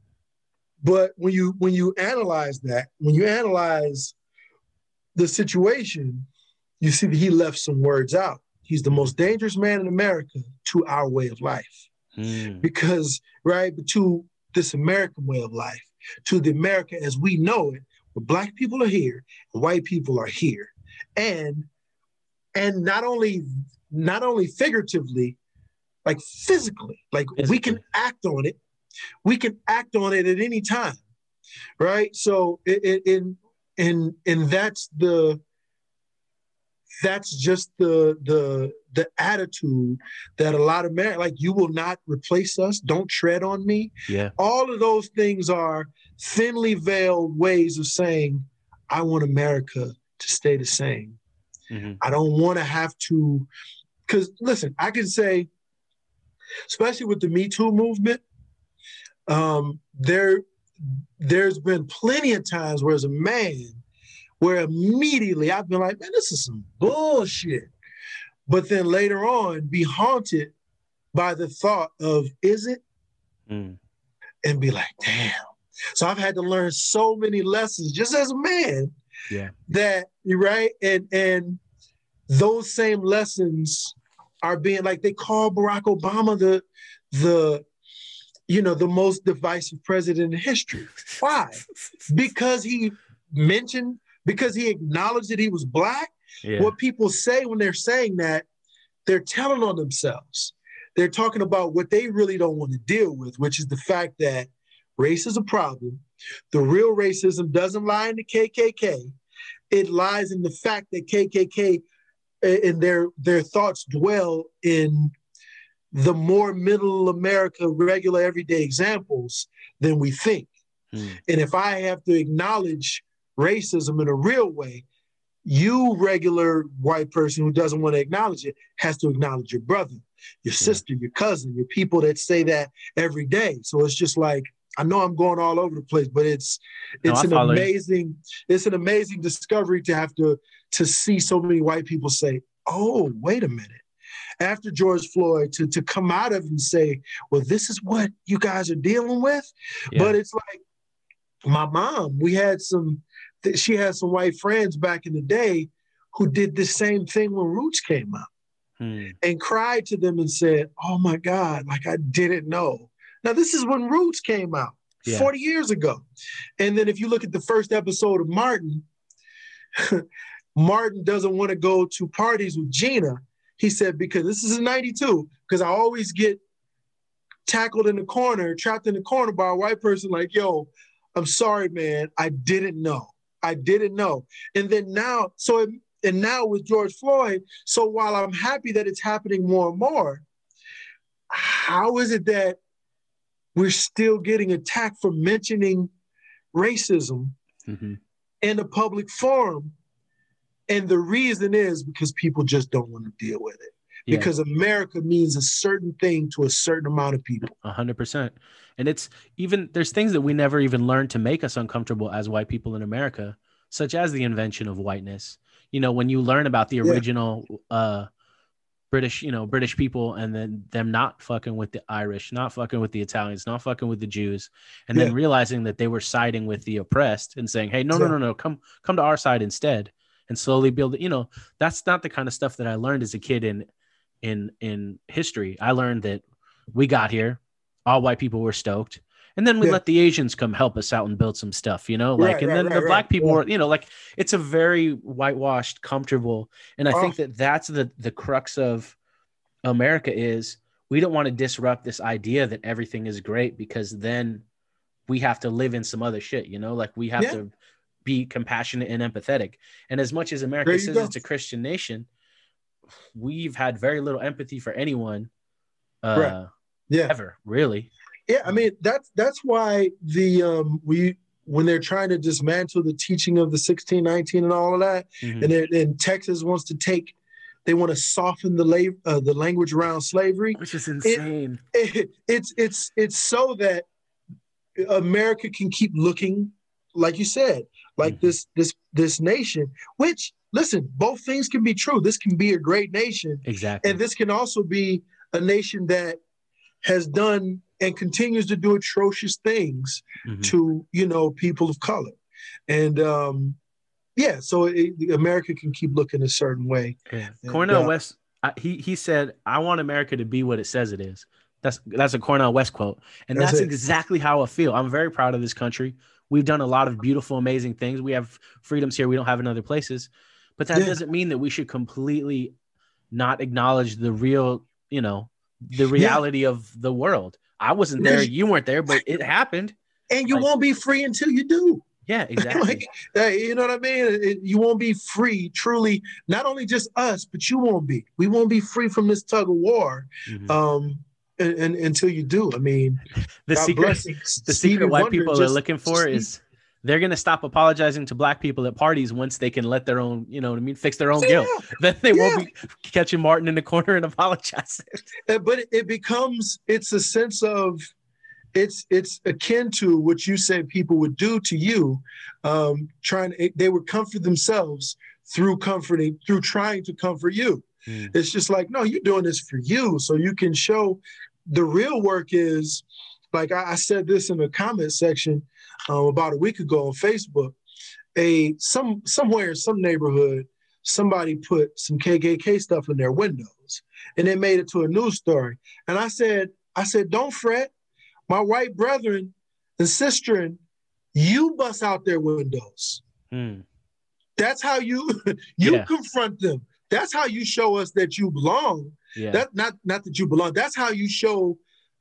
But when you, when you analyze that, when you analyze the situation, you see that he left some words out. He's the most dangerous man in America to our way of life. Mm. Because, right, but to this American way of life, to the America as we know it, where Black people are here and white people are here. And and not only not only figuratively, like physically, like physically. We can act on it. We can act on it at any time, right? So it, it, in and and that's the that's just the the the attitude that a lot of Americans, like, you will not replace us, don't tread on me. Yeah. All of those things are thinly veiled ways of saying, I want America to stay the same. Mm-hmm. I don't want to have to, because listen, I can say, especially with the Me Too movement, um, there, there's been plenty of times where as a man, where immediately I've been like, man, this is some bullshit. But then later on, be haunted by the thought of, is it? Mm. And be like, damn. So I've had to learn so many lessons just as a man. Yeah. That, you're right. And, and those same lessons are being, like, they call Barack Obama the, the, you know, the most divisive president in history. Why? Because he mentioned, because he acknowledged that he was Black. Yeah. What people say when they're saying that, they're telling on themselves. They're talking about what they really don't want to deal with, which is the fact that race is a problem. The real racism doesn't lie in the K K K. It lies in the fact that K K K and their, their thoughts dwell in the more middle America, regular everyday examples than we think. Hmm. And if I have to acknowledge racism in a real way, you, regular white person who doesn't want to acknowledge it, has to acknowledge your brother, your sister, yeah. your cousin, your people that say that every day. So it's just like, I know I'm going all over the place, but it's it's no, an amazing you. it's an amazing discovery to have to to see so many white people say, oh, wait a minute. After George Floyd, to, to come out of and say, well, this is what you guys are dealing with. Yeah. But it's like my mom, we had some, she had some white friends back in the day who did the same thing when Roots came out hmm. and cried to them and said, oh my God, like I didn't know. Now, this is when Roots came out yeah. forty years ago. And then if you look at the first episode of Martin, Martin doesn't want to go to parties with Gina. He said, because this is in ninety-two, because I always get tackled in the corner, trapped in the corner by a white person like, yo, I'm sorry, man. I didn't know. I didn't know. And then now, so, it, and now with George Floyd, so while I'm happy that it's happening more and more, how is it that we're still getting attacked for mentioning racism mm-hmm. in a public forum? And the reason is because people just don't want to deal with it. Yeah. Because America means a certain thing to a certain amount of people. A hundred percent. And it's even, there's things that we never even learned to make us uncomfortable as white people in America, such as the invention of whiteness. You know, when you learn about the original yeah. uh, British, you know, British people, and then them not fucking with the Irish, not fucking with the Italians, not fucking with the Jews, and yeah. then realizing that they were siding with the oppressed and saying, hey, no, yeah. no, no, no, come, come to our side instead, and slowly build it. You know, that's not the kind of stuff that I learned as a kid in, in, in history. I learned that we got here, all white people were stoked. And then we yeah. let the Asians come help us out and build some stuff, you know, like, right, and right, then right, the black right. people yeah. were, you know, like, it's a very whitewashed, comfortable. And I oh. think that that's the, the crux of America is we don't want to disrupt this idea that everything is great, because then we have to live in some other shit, you know, like we have Yeah. to be compassionate and empathetic. And as much as America There you says go. it's a Christian nation, we've had very little empathy for anyone uh, Right. Yeah. ever, really. Yeah, I mean that's that's why the um we when they're trying to dismantle the teaching of the sixteen nineteen and all of that, Mhm. and it, and Texas wants to take, they want to soften the la- uh, the language around slavery. Which is insane. It, it, it's it's it's so that America can keep looking, like you said, like Mm-hmm. this this this nation. Which, listen, both things can be true. This can be a great nation, Exactly. and this can also be a nation that has done and continues to do atrocious things Mhm. to, you know, people of color. And um, yeah, so it, America can keep looking a certain way. Yeah. And, Cornel uh, West, I, he he said, "I want America to be what it says it is." That's that's a Cornel West quote, and That's that's it. exactly how I feel. I'm very proud of this country. We've done a lot of beautiful, amazing things. We have freedoms here we don't have in other places, but that Yeah. doesn't mean that we should completely not acknowledge the real, you know, the reality of the world. I wasn't there, Because- you weren't there, but it happened. and you Like- won't be free until you do. Yeah, exactly. Like, uh, you know what I mean? It- you won't be free, truly. Not only just us, but you won't be. We won't be free from this tug of war Mhm. um, and, and, until you do. I mean, the God secret, bless the Stevie secret white Wonder people are just- looking for just- is they're gonna stop apologizing to black people at parties once they can let their own, you know what I mean, fix their own Yeah. guilt. Then they won't Yeah. be catching Martin in the corner and apologizing. Uh, but it, it becomes, it's a sense of, it's it's akin to what you said people would do to you, um, trying to, they would comfort themselves through comforting, through trying to comfort you. Mm. It's just like, no, you're doing this for you, so you can show. The real work is, like I, I said this in the comment section uh, about a week ago on Facebook. A some somewhere in some neighborhood, somebody put some K K K stuff in their windows, and they made it to a news story. And I said, I said, don't fret, my white brethren and sisterin, you bust out their windows. Mm. That's how you you Yeah. confront them. That's how you show us that you belong. Yeah. That not not that you belong. That's how you show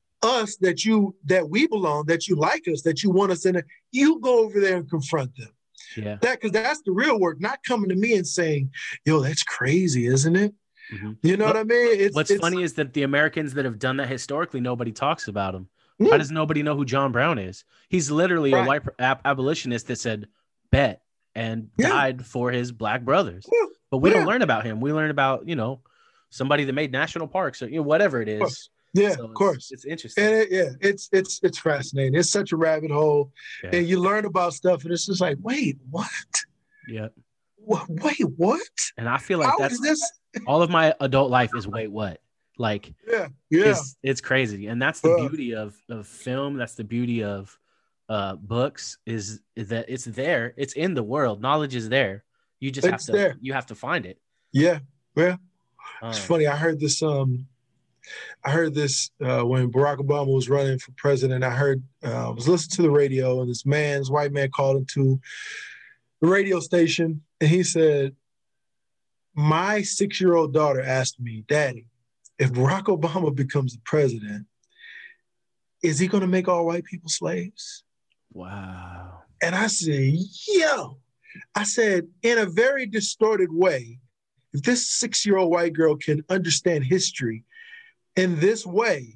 us that you that we belong, that you like us, that you want us in it. You go over there and confront them. yeah. That because that's the real work, not coming to me and saying, yo, that's crazy, isn't it? Mhm. You know What- what I mean? It's What's it's, funny is that the Americans that have done that historically, nobody talks about them. Mm. Why does nobody know who John Brown is? He's literally a Right. white ab- abolitionist that said bet and Yeah. died for his black brothers. Yeah. But we Yeah. don't learn about him. We learn about, you know, somebody that made national parks or, you know, whatever it is. course. Yeah, So of it's- course. It's interesting. And it, yeah, it's it's it's fascinating. It's such a rabbit hole, Yeah. and you learn about stuff, and it's just like, wait, what? yeah. Wha- Wait, what? And I feel like How that's is this? all of my adult life is wait, what? Like Yeah, yeah, it's it's crazy. And that's the Yeah. beauty of of film. That's the beauty of uh books is, is that it's there. It's in the world. Knowledge is there. You just It's have to there. you have to find it. yeah, yeah. Um, It's funny. I heard this. Um, I heard this uh, when Barack Obama was running for president. I heard uh, I was listening to the radio, and this man's white man called into the radio station, and he said, "My six-year-old daughter asked me, Daddy, if Barack Obama becomes the president, is he going to make all white people slaves?" wow. And I said, yo, I said, in a very distorted way, if this six-year-old white girl can understand history in this way,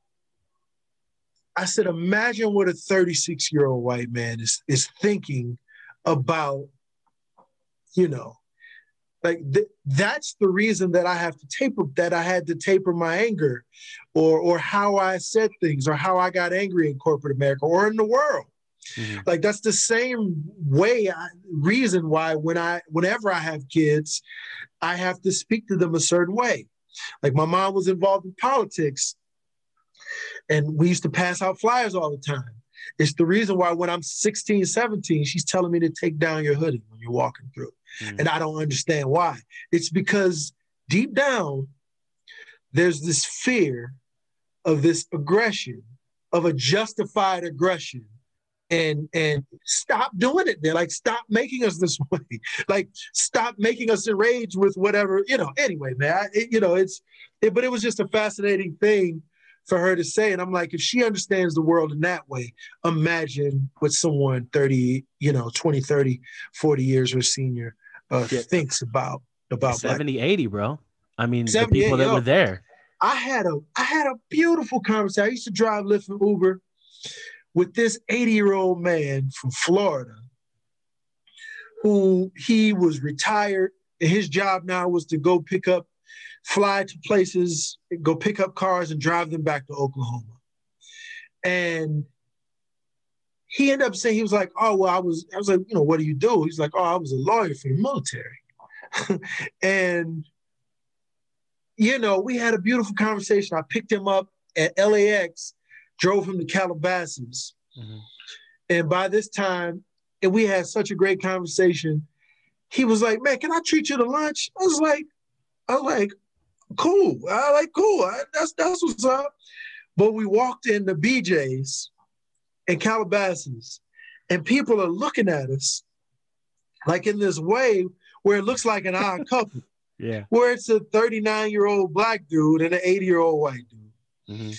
I said, imagine what a thirty-six-year-old white man is, is thinking about, you know, like th- that's the reason that I have to taper, that I had to taper my anger or, or how I said things or how I got angry in corporate America or in the world. Mhm. Like that's the same way, I, reason why when I, whenever I have kids, I have to speak to them a certain way. Like my mom was involved in politics, and we used to pass out flyers all the time. It's the reason why when I'm sixteen, seventeen, she's telling me to take down your hoodie when you're walking through. Mhm. And I don't understand why. It's because deep down, there's this fear of this aggression, of a justified aggression. And and stop doing it. They're like, stop making us this way. Like, stop making us enraged with whatever, you know. Anyway, man, I, it, you know, it's it, but it was just a fascinating thing for her to say. And I'm like, if she understands the world in that way, imagine what someone thirty, you know, twenty, thirty, forty years or senior uh, thinks about, about seventy, eighty, bro. I mean, the seventy, people that yo, were there. I had a, I had a beautiful conversation. I used to drive Lyft and Uber with this eighty year old man from Florida who he was retired and his job now was to go pick up, fly to places, go pick up cars and drive them back to Oklahoma. And he ended up saying, he was like, oh, well, I was, I was like, you know, what do you do? He's like, oh, I was a lawyer for the military. And, you know, we had a beautiful conversation. I picked him up at L A X, drove him to Calabasas. Mm-hmm. And by this time, and we had such a great conversation. He was like, man, can I treat you to lunch? I was like, I was like, cool. I like, cool. I, that's, that's what's up. But we walked into B J's in Calabasas, and people are looking at us like in this way where it looks like an odd couple. Yeah. Where it's a thirty-nine-year-old black dude and an eighty-year-old white dude. Mm-hmm.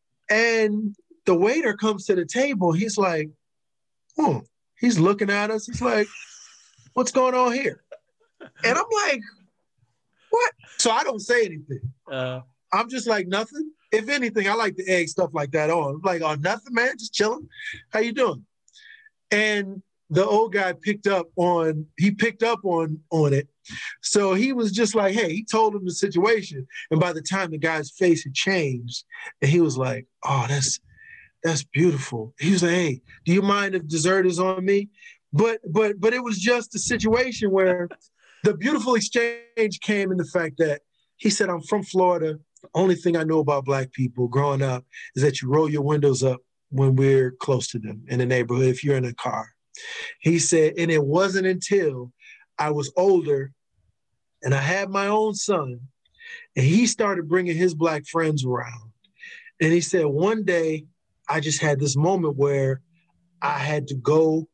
And the waiter comes to the table. He's like, oh, he's looking at us. He's like, what's going on here? And I'm like, what? So I don't say anything. Uh, I'm just like, nothing. If anything, I like to egg stuff like that on. I'm like, oh, nothing, man, just chilling. How you doing? And the old guy picked up on, he picked up on, on it. So he was just like, hey, he told him the situation. And by the time the guy's face had changed, and he was like, oh, that's, that's beautiful. He was like, hey, do you mind if dessert is on me? But, but, but it was just a situation where the beautiful exchange came in the fact that he said, I'm from Florida. The only thing I know about black people growing up is that you roll your windows up when we're close to them in the neighborhood, if you're in a car. He said, and it wasn't until I was older and I had my own son and he started bringing his black friends around. And he said, one day I just had this moment where I had to go,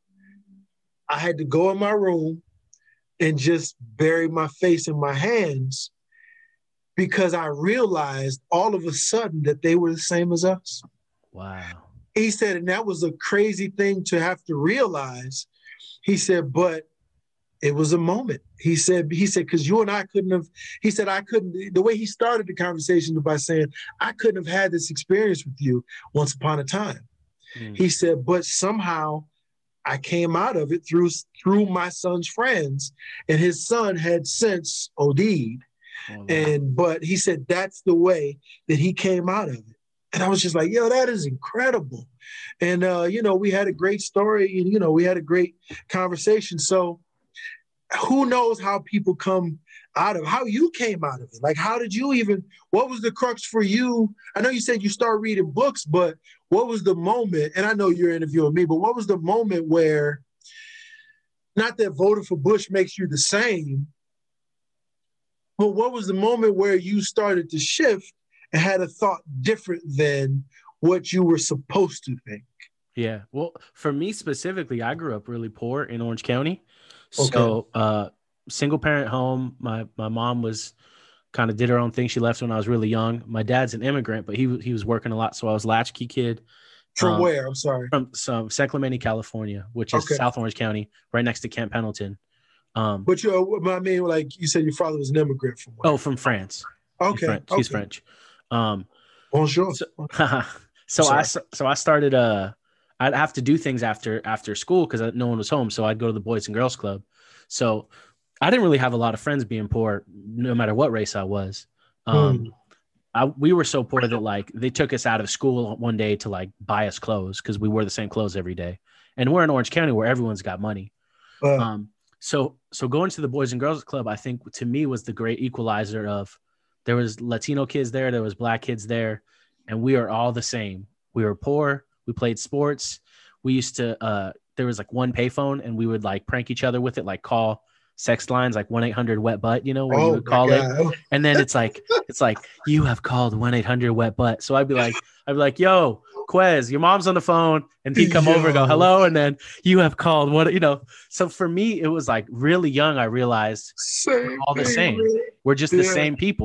I had to go in my room and just bury my face in my hands because I realized all of a sudden that they were the same as us. Wow. He said, and that was a crazy thing to have to realize. He said, but it was a moment. He said, he said, because you and I couldn't have, he said, I couldn't, the way he started the conversation by saying, I couldn't have had this experience with you once upon a time. Mm. He said, but somehow I came out of it through, through my son's friends, and his son had since OD'd. Oh, wow. And, but he said, that's the way that he came out of it. And I was just like, yo, that is incredible. And, uh, you know, we had a great story and, you know, we had a great conversation. So who knows how people come out of, how you came out of it? Like, how did you even, what was the crux for you? I know you said you start reading books, but what was the moment? And I know you're interviewing me, but what was the moment where, not that voting for Bush makes you the same, but what was the moment where you started to shift and had a thought different than what you were supposed to think? Yeah. Well, for me specifically, I grew up really poor in Orange County. Okay. So uh, single parent home. My my mom was kind of did her own thing. She left when I was really young. My dad's an immigrant, but he he was working a lot. So I was latchkey kid. From um, where? I'm sorry. From some San Clemente, California, which is okay. South Orange County, right next to Camp Pendleton. Um, but you, I mean, like you said, your father was an immigrant from where? Oh, from France. Okay. He's French. Okay. He's French. Um, Bonjour. So, so I so I started. Uh, I'd have to do things after after school because no one was home. So I'd go to the Boys and Girls Club. So I didn't really have a lot of friends being poor, no matter what race I was. Um, hmm. I, we were so poor that like they took us out of school one day to like buy us clothes because we wore the same clothes every day. And we're in Orange County where everyone's got money. Uh, um, so so going to the Boys and Girls Club, I think to me was the great equalizer of. There was Latino kids there. There was black kids there. And we are all the same. We were poor. We played sports. We used to, uh, there was like one payphone and we would like prank each other with it, like call sex lines, like one eight hundred wet butt, you know, where oh you would call God. it. And then it's like, it's like, you have called one eight hundred wet butt. So I'd be like, I'd be like, yo, Quez, your mom's on the phone. And he'd come yo. over and go, hello. And then you have called what, you know? So for me, it was like really young. I realized same we're all the thing, same. Man. We're just yeah. the same people.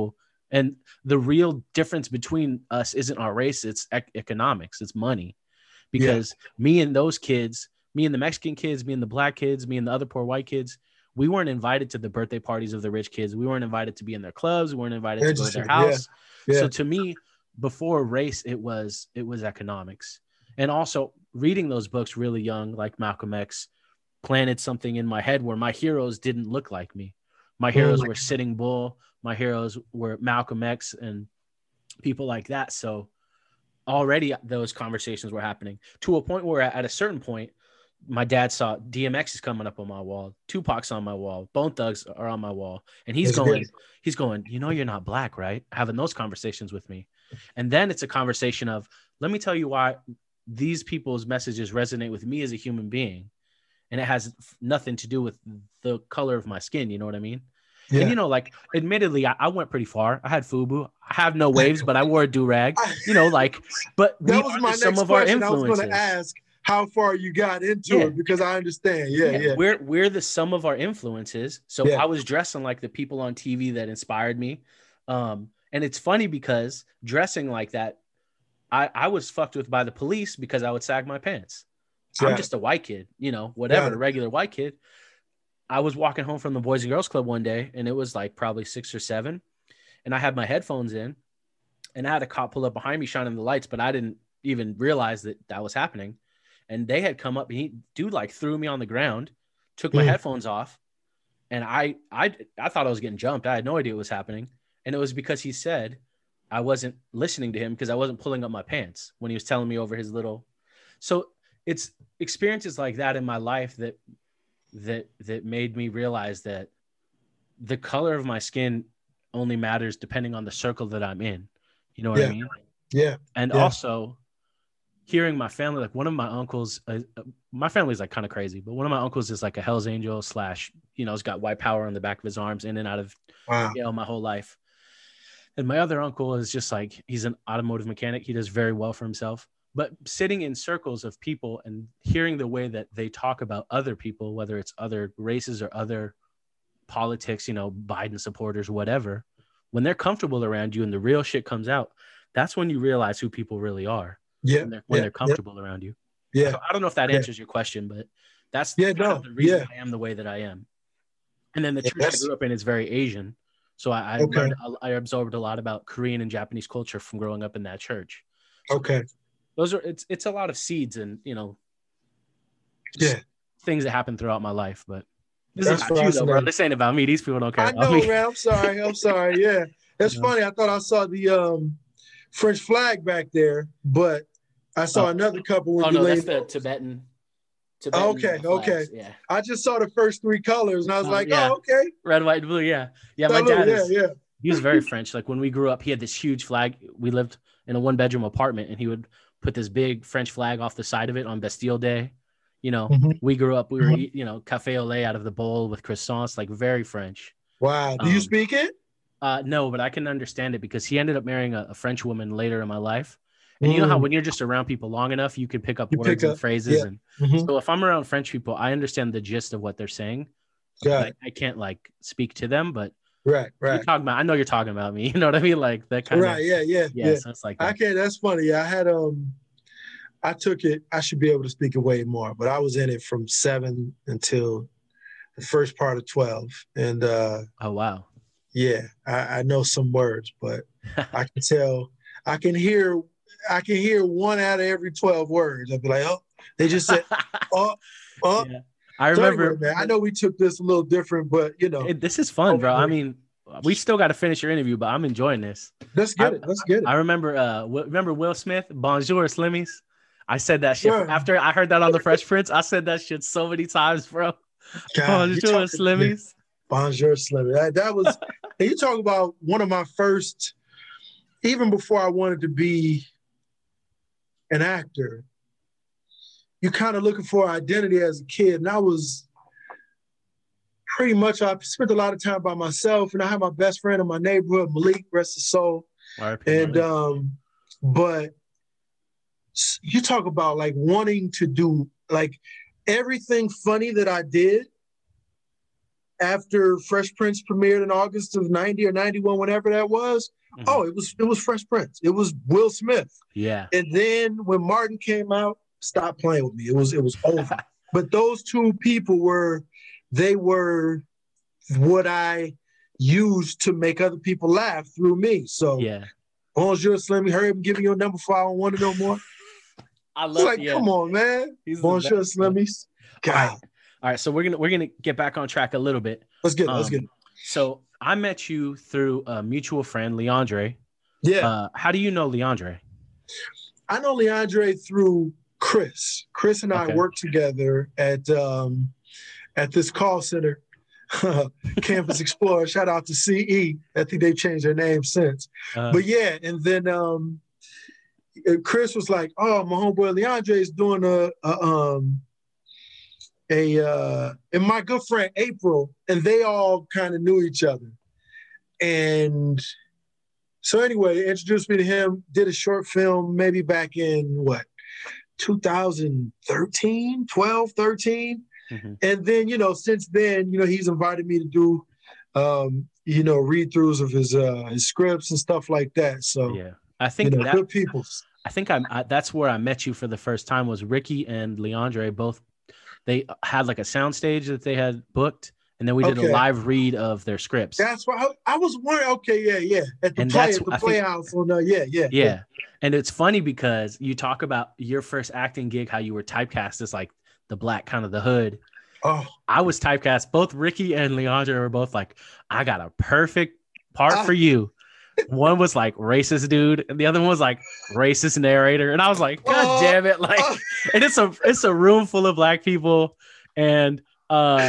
And the real difference between us isn't our race, it's ec- economics, it's money. Because yeah. me and those kids, me and the Mexican kids, me and the black kids, me and the other poor white kids, we weren't invited to the birthday parties of the rich kids. We weren't invited to be in their clubs. We weren't invited to go to their house. Yeah. Yeah. So to me, before race, it was it was economics. And also reading those books really young, like Malcolm X, planted something in my head where my heroes didn't look like me. My heroes mm. were Sitting Bull. My heroes were Malcolm X and people like that. So already those conversations were happening to a point where at a certain point, my dad saw D M X is coming up on my wall. Tupac's on my wall. Bone Thugs are on my wall. And he's That's going, good. he's going, you know, you're not black, right? Having those conversations with me. And then it's a conversation of, let me tell you why these people's messages resonate with me as a human being. And it has nothing to do with the color of my skin. You know what I mean? Yeah. And, you know, like, admittedly, I, I went pretty far. I had FUBU. I have no waves, but I wore a do-rag, you know, like, but that we was are my some next of our question. influences. I was going to ask how far you got into yeah. it, because I understand. Yeah, yeah, yeah. We're, we're the sum of our influences. So yeah. I was dressing like the people on T V that inspired me. Um, and it's funny because dressing like that, I, I was fucked with by the police because I would sag my pants. Yeah. I'm just a white kid, you know, whatever, a regular white kid. I was walking home from the Boys and Girls Club one day, and it was like probably six or seven, and I had my headphones in, and I had a cop pull up behind me shining the lights, but I didn't even realize that that was happening. And they had come up, and he, dude, like threw me on the ground, took my mm. headphones off, and I, I, I thought I was getting jumped. I had no idea what was happening, and it was because he said I wasn't listening to him because I wasn't pulling up my pants when he was telling me over his little. So it's experiences like that in my life that. that that made me realize that the color of my skin only matters depending on the circle that I'm in. You know what yeah. I mean? Yeah. And yeah. also hearing my family, like one of my uncles, uh, my family's like kind of crazy, but one of my uncles is like a Hell's Angel slash, you know, he's got white power on the back of his arms in and out of, wow. you know, my whole life. And my other uncle is just like, he's an automotive mechanic. He does very well for himself. But sitting in circles of people and hearing the way that they talk about other people, whether it's other races or other politics, you know, Biden supporters, whatever, when they're comfortable around you and the real shit comes out, that's when you realize who people really are. Yeah. When they're, when yeah, they're comfortable yeah. around you. Yeah. So I don't know if that yeah. answers your question, but that's yeah, kind no. of the reason yeah. I am the way that I am. And then the yeah, church I grew up in is very Asian. So I, I okay. learned, I absorbed a lot about Korean and Japanese culture from growing up in that church. So okay. Those are it's it's a lot of seeds and, you know, yeah, things that happen throughout my life. But this That's is about you, though, bro. This ain't about me. These people don't care I about know, me. man. I'm sorry. I'm sorry. Yeah, that's you know? funny. I thought I saw the um, French flag back there, but I saw oh. another couple. With oh no, that's the Tibetan. Tibetan okay, okay. Yeah. I just saw the first three colors, and I was uh, like, yeah. oh, okay. Red, white, blue. Yeah, yeah. My dad is. Yeah, yeah. He was very French. Like when we grew up, he had this huge flag. We lived in a one-bedroom apartment, and he would put this big French flag off the side of it on Bastille Day. You know, mm-hmm. we grew up, we were, mm-hmm. you know, cafe au lait out of the bowl with croissants, like very French. Wow. Do um, you speak it? Uh, no, but I can understand it because he ended up marrying a, a French woman later in my life. And mm. you know how when you're just around people long enough, you can pick up you words pick up. and phrases. Yeah. And mm-hmm. so if I'm around French people, I understand the gist of what they're saying. I, I can't like speak to them, but right, right. You're talking about, I know you're talking about me. You know what I mean? Like that kind right, of. Yeah, yeah, yeah. yeah. So it's like that. Okay, that's funny. I had um. I took it, I should be able to speak it way more, but I was in it from seven until the first part of twelve. And uh, oh, wow. Yeah, I, I know some words, but I can tell, I can hear, I can hear one out of every twelve words. I'd be like, oh, they just said, oh, oh. Yeah. I remember, so anyway, man, I know we took this a little different, but you know. It, this is fun, bro. I mean, we still got to finish your interview, but I'm enjoying this. Let's get I, it. Let's get it. I remember, uh, remember Will Smith, Bonjour, Slimmies? I said that shit sure. after I heard that on the Fresh Prince. I said that shit so many times, bro. God, Bonjour, Slimmies. Bonjour, Slimmies. That, that was, and you talk about one of my first, even before I wanted to be an actor, you kind of looking for identity as a kid. And I was pretty much, I spent a lot of time by myself, and I had my best friend in my neighborhood, Malik, rest his soul. And, um, but you talk about like wanting to do like everything funny that I did, after Fresh Prince premiered in August of ninety or ninety-one, whenever that was. Mm-hmm. Oh, it was it was Fresh Prince. It was Will Smith. Yeah. And then when Martin came out, stop playing with me. It was it was over. But those two people were, they were what I used to make other people laugh through me. So yeah. Bonjour Slimmy, hurry up and give me your number for I don't want to know more. I love it's like, yeah. come on, man. He's Bonjour Slimmies. God. All right. All right. So we're gonna we're gonna get back on track a little bit. Let's get it. Um, let's get it. So I met you through a mutual friend, Leandre. Yeah. Uh, how do you know Leandre? I know Leandre through Chris. Chris and I okay. worked together at um, at this call center, Campus Explorer. Shout out to C E. I think they've changed their name since. Uh, but yeah, and then um, Chris was like, "Oh, my homeboy Leandre is doing a, a um a uh, and my good friend April, and they all kind of knew each other, and." So anyway, introduced me to him, did a short film maybe back in what, two thousand thirteen, twelve, thirteen. Mm-hmm. And then, you know, since then, you know, he's invited me to do, um, you know, read-throughs of his uh, his scripts and stuff like that. So, yeah, I think you know, that, good people. I think I'm, I, that's where I met you for the first time was Ricky and Leandre. Both, they had like a soundstage that they had booked. And then we did okay. a live read of their scripts. That's why I, I was wondering. Okay, yeah, yeah. At the and play, at the I Playhouse. Think, on, uh, yeah, yeah, yeah, yeah. And it's funny because you talk about your first acting gig, how you were typecast as like the black kind of the hood. Oh, I was typecast. Both Ricky and Leandre were both like, I got a perfect part I, for you. One was like racist dude, and the other one was like racist narrator. And I was like, God uh, damn it! Like, uh, and it's a it's a room full of black people, and. uh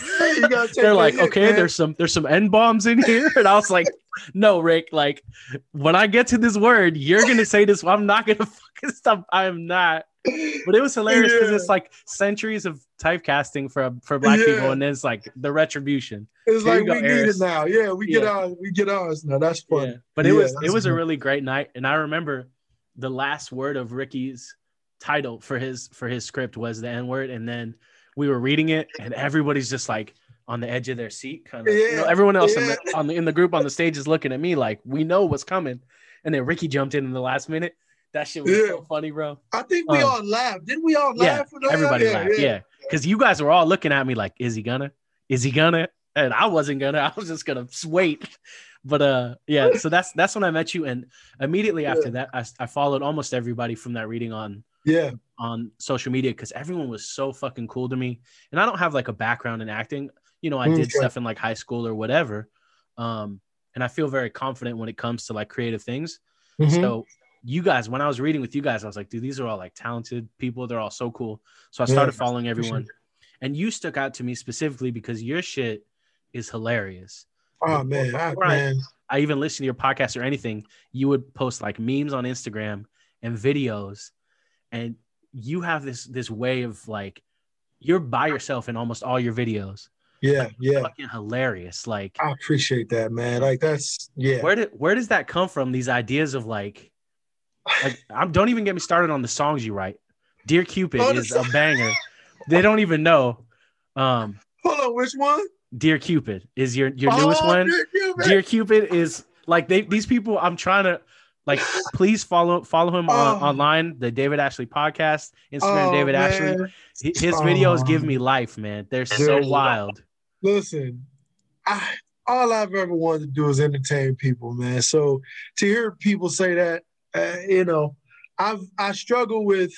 they're like hit, okay man. there's some there's some N-bombs in here, and I was like, no, Rick, like when I get to this word you're gonna say this, I'm not gonna fucking stop. I'm not. But it was hilarious because yeah. it's like centuries of typecasting for for black yeah. people, and then it's like the retribution. It's Here like we Eris. Need it now. Yeah, we get yeah. ours. We get ours now. That's funny. Yeah. But it yeah, was it was funny. A really great night, and I remember the last word of Ricky's title for his for his script was the N-word, and then we were reading it, and everybody's just like on the edge of their seat, kind of. Yeah, you know, everyone else yeah. in, the, on the, in the group on the stage is looking at me like, we know what's coming. And then Ricky jumped in in the last minute. That shit was yeah. so funny, bro. I think we um, all laughed. Didn't we all laugh? Yeah, for everybody yeah, laughed. Yeah, because yeah. you guys were all looking at me like, is he gonna? Is he gonna? And I wasn't gonna. I was just gonna wait. But uh, yeah. So that's that's when I met you, and immediately after yeah. that, I, I followed almost everybody from that reading on. Yeah. on social media because everyone was so fucking cool to me. And I don't have like a background in acting. You know, I did okay. stuff in like high school or whatever. Um, and I feel very confident when it comes to like creative things. Mm-hmm. So you guys, when I was reading with you guys, I was like, dude, these are all like talented people. They're all so cool. So I started yeah, following everyone. Sure. And you stuck out to me specifically because your shit is hilarious. Oh, man. Before I, man. I, I even listened to your podcast or anything, you would post like memes on Instagram and videos. And you have this this way of like, you're by yourself in almost all your videos. Yeah, like, yeah. Fucking hilarious. Like, I appreciate that, man. Like, that's yeah. Where did where does that come from? These ideas of like, like I'm don't even get me started on the songs you write. Dear Cupid oh, is a banger. They don't even know. Um, Hold on, which one? Dear Cupid is your your oh, newest one. Dear Cupid. Dear Cupid is like they these people. I'm trying to. Like, please follow follow him on, oh. online. The David Ashley podcast, Instagram, oh, David man. Ashley. His oh. videos give me life, man. They're so wild. Listen, I, all I've ever wanted to do is entertain people, man. So to hear people say that, uh, you know, I've I struggle with.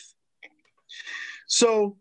So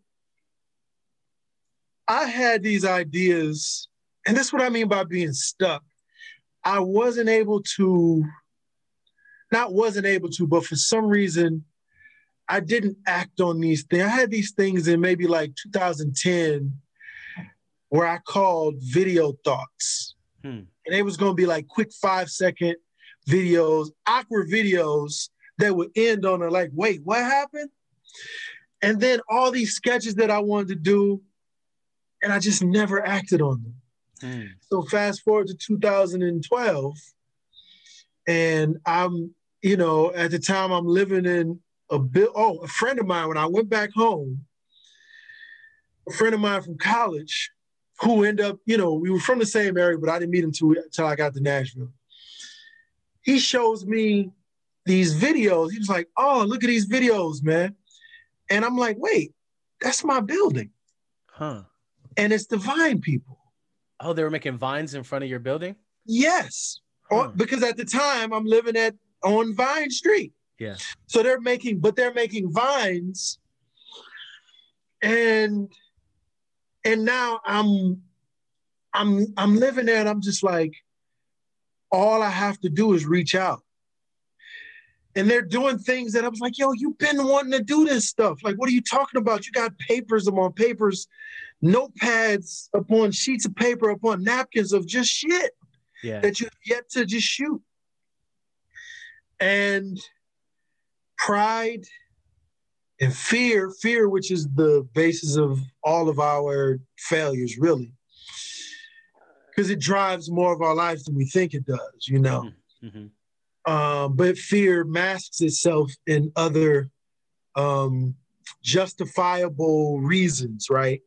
I had these ideas, and that's what I mean by being stuck. I wasn't able to. Not wasn't able to, but for some reason, I didn't act on these things. I had these things in maybe like two thousand ten where I called video thoughts. Hmm. And it was going to be like quick five second videos, awkward videos that would end on a like, wait, what happened? And then all these sketches that I wanted to do, and I just never acted on them. Hmm. So fast forward to two thousand twelve, and I'm, you know, at the time I'm living in a bit. Oh, a friend of mine, when I went back home, a friend of mine from college, who end up, you know, we were from the same area, but I didn't meet him until, until I got to Nashville. He shows me these videos. He was like, oh, look at these videos, man. And I'm like, wait, that's my building. Huh. And it's the Vine people. Oh, they were making vines in front of your building? Yes. Huh. Or, because at the time I'm living at on Vine Street. Yeah. So they're making, but they're making vines. And and now I'm I'm I'm living there and I'm just like, all I have to do is reach out. And they're doing things that I was like, yo, you've been wanting to do this stuff. Like, what are you talking about? You got papers upon papers, notepads upon sheets of paper, upon napkins of just shit yeah. that you've yet to just shoot. And pride and fear, fear, which is the basis of all of our failures, really. Because it drives more of our lives than we think it does, you know. Mm-hmm. Um, but fear masks itself in other um, justifiable reasons, right?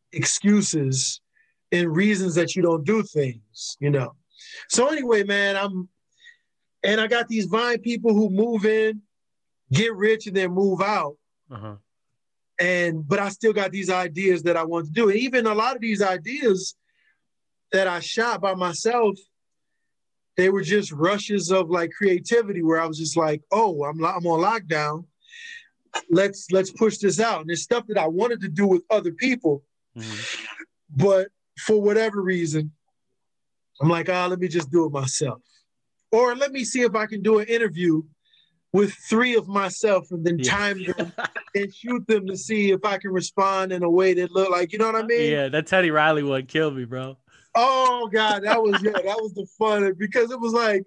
Excuses and reasons that you don't do things, you know. So anyway, man, I'm, and I got these Vine people who move in, get rich, and then move out. Uh-huh. And, but I still got these ideas that I want to do. And even a lot of these ideas that I shot by myself, they were just rushes of like creativity where I was just like, oh, I'm, I'm on lockdown. Let's, let's push this out. And it's stuff that I wanted to do with other people. Mm-hmm. But for whatever reason, I'm like, ah, oh, let me just do it myself. Or let me see if I can do an interview with three of myself and then yeah. time them and shoot them to see if I can respond in a way that look like, you know what I mean? Yeah, that Teddy Riley one killed me, bro. Oh God, that was yeah, that was the fun because it was like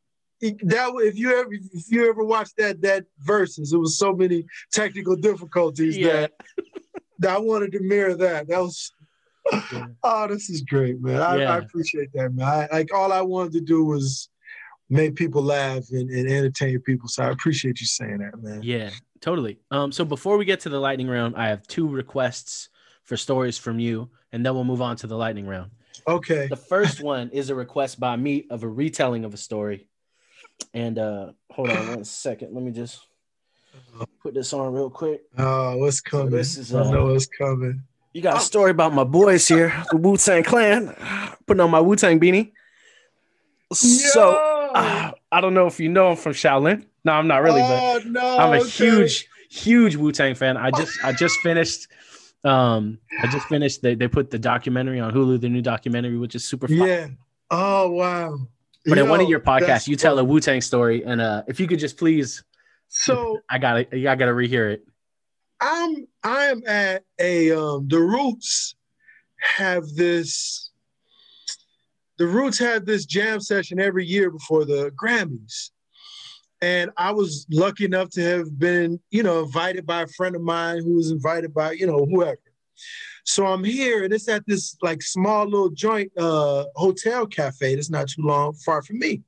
that. If you ever if you ever watched that that versus, it was so many technical difficulties yeah. that, that I wanted to mirror that. That was yeah. oh, this is great, man. I, yeah. I appreciate that, man. I, like all I wanted to do was make people laugh and, and entertain people. So I appreciate you saying that, man. Yeah, totally. Um, so before we get to the lightning round, I have two requests for stories from you, and then we'll move on to the lightning round. Okay. The first one is a request by me of a retelling of a story. And uh, hold on one second. Let me just put this on real quick. Oh, what's coming? So this is, uh, I know what's coming. You got a story about my boys here, the Wu-Tang Clan. Putting on my Wu-Tang beanie. Yo! So uh, I don't know if you know him from Shaolin. No, I'm not really, oh, but no, I'm a okay. huge, huge Wu-Tang fan. I just I just finished Um, I just finished. They they put the documentary on Hulu, the new documentary, which is super fun. Yeah. Oh wow. But Yo, in one of your podcasts, you tell fun. a Wu-Tang story, and uh, if you could just please, so I gotta I gotta rehear it. I'm I am at a um, the Roots have this. The Roots had this jam session every year before the Grammys. And I was lucky enough to have been, you know, invited by a friend of mine who was invited by, you know, whoever. So I'm here and it's at this like small little joint uh, hotel cafe that's not too long, far from me.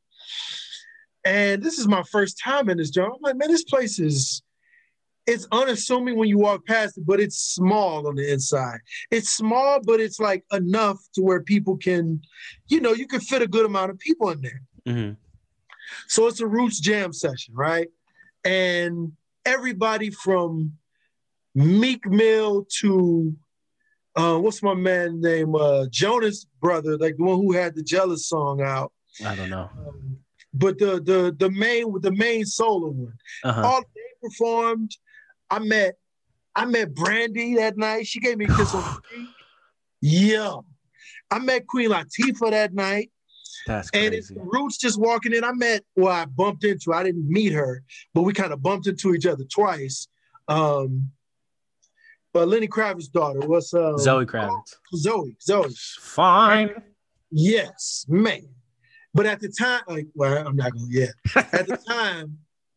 And this is my first time in this joint. I'm like, man, this place is, it's unassuming when you walk past it, but it's small on the inside. It's small, but it's like enough to where people can, you know, you can fit a good amount of people in there. Mm-hmm. So it's a Roots jam session, right? And everybody from Meek Mill to, uh, what's my man name? Uh, Jonas Brother, like the one who had the Jealous song out. I don't know. Um, but the the the main the main solo one. Uh-huh. All they performed. I met I met Brandy that night. She gave me a kiss on the cheek. Yeah. I met Queen Latifah that night. That's crazy. And it's the Roots just walking in. I met, well, I bumped into, I didn't meet her, but we kind of bumped into each other twice. Um, but Lenny Kravitz's daughter was um, Zoe Kravitz. Oh, Zoe, Zoe. Fine. And, yes, man. But at the time, like, well, I'm not going to, yeah. At the time,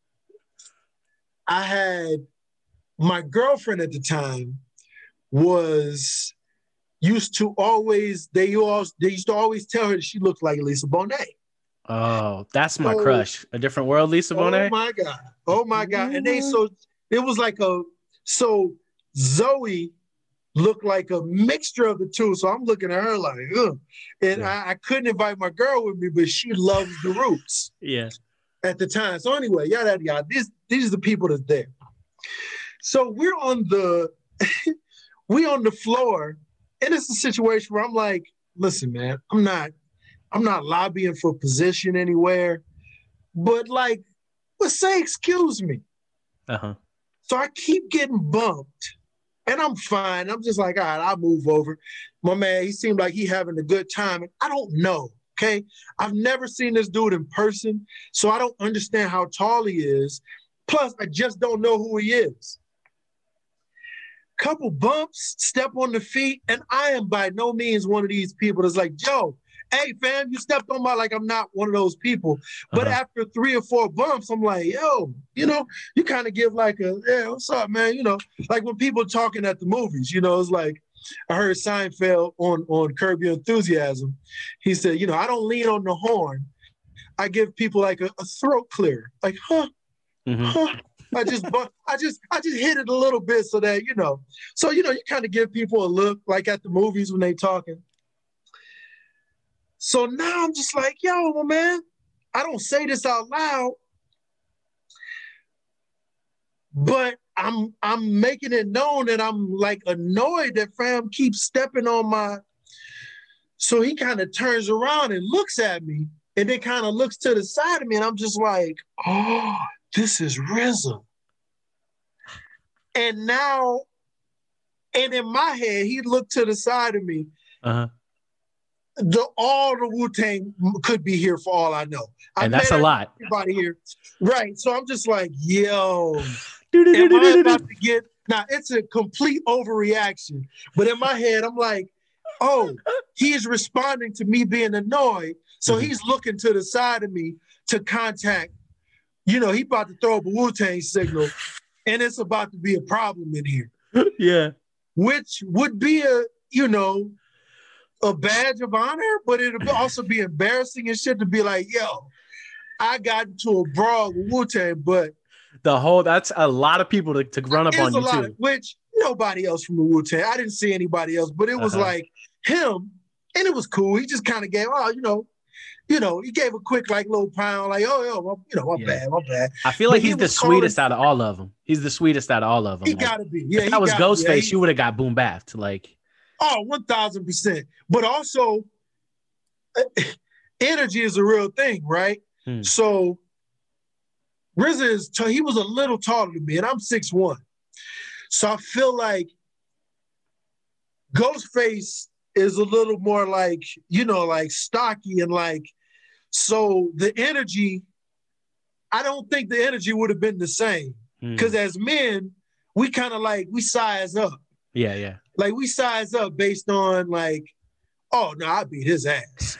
I had, my girlfriend at the time was used to always, they always, they used to always tell her that she looked like Lisa Bonet. Oh, that's my so, crush. A Different World, Lisa Bonet? Oh my God. Oh my God. And they, so it was like a, so Zoe, looked like a mixture of the two. So I'm looking at her like, ugh. And Yeah. I, I couldn't invite my girl with me, but she loves the Roots Yeah. at the time. So anyway, yada, yada, yada. These, these are the people that's there. So we're on the, we on the floor, and it's a situation where I'm like, listen, man, I'm not, I'm not lobbying for position anywhere, but like, let's say, excuse me. Uh-huh. So I keep getting bumped, and I'm fine. I'm just like, all right, I'll move over. My man, he seemed like he having a good time, and I don't know, okay? I've never seen this dude in person, so I don't understand how tall he is. Plus, I just don't know who he is. Couple bumps, step on the feet, and I am by no means one of these people that's like, Joe, hey, fam, you stepped on my, like, I'm not one of those people. But Uh-huh. after three or four bumps, I'm like, yo, you know, you kind of give like a, yeah, what's up, man? You know, like when people talking at the movies, you know, it's like, I heard Seinfeld on, on Curb Your Enthusiasm. He said, you know, I don't lean on the horn. I give people like a, a throat clear. Like, huh, Mm-hmm. huh. I just, I just, I just hit it a little bit so that, you know, so, you know, you kind of give people a look like at the movies when they talking. So now I'm just like, yo, man, I don't say this out loud, but I'm, I'm making it known that I'm like annoyed that fam keeps stepping on my, so he kind of turns around and looks at me and then kind of looks to the side of me. And I'm just like, oh, this is R Z A. And now, and in my head, he looked to the side of me. Uh-huh. The all the Wu-Tang could be here for all I know. And that's a lot. Everybody here, right? So I'm just like, yo, am I about to get? Now it's a complete overreaction, but in my head, I'm like, oh, he's responding to me being annoyed, so mm-hmm. he's looking to the side of me to contact. You know, he about to throw up a Wu-Tang signal, and it's about to be a problem in here. Yeah, which would be a, you know, a badge of honor, but it'll also be embarrassing and shit to be like, yo, I got into a brawl with Wu-Tang, but the whole, that's a lot of people to, to run up on you too. Of, which nobody else from the Wu-Tang, I didn't see anybody else, but it was uh-huh. like him, and it was cool. He just kind of gave, oh, you know, you know, he gave a quick like little pound, like, oh, yo, well, you know, my yeah. bad, my bad. I feel like but he's he the sweetest calling, out of all of them. He's the sweetest out of all of them. He like, gotta be. Yeah, if that was Ghostface, yeah, you would have got boom bathed. Like, oh, one thousand percent. But also, energy is a real thing, right? Hmm. So, R Z A is, t- he was a little taller than me, and I'm six one. So I feel like Ghostface is a little more like, you know, like stocky and like, so the energy, I don't think the energy would have been the same. Because hmm. as men, we kind of like, we size up. Yeah, yeah. Like we size up based on like, oh, no, I beat his ass.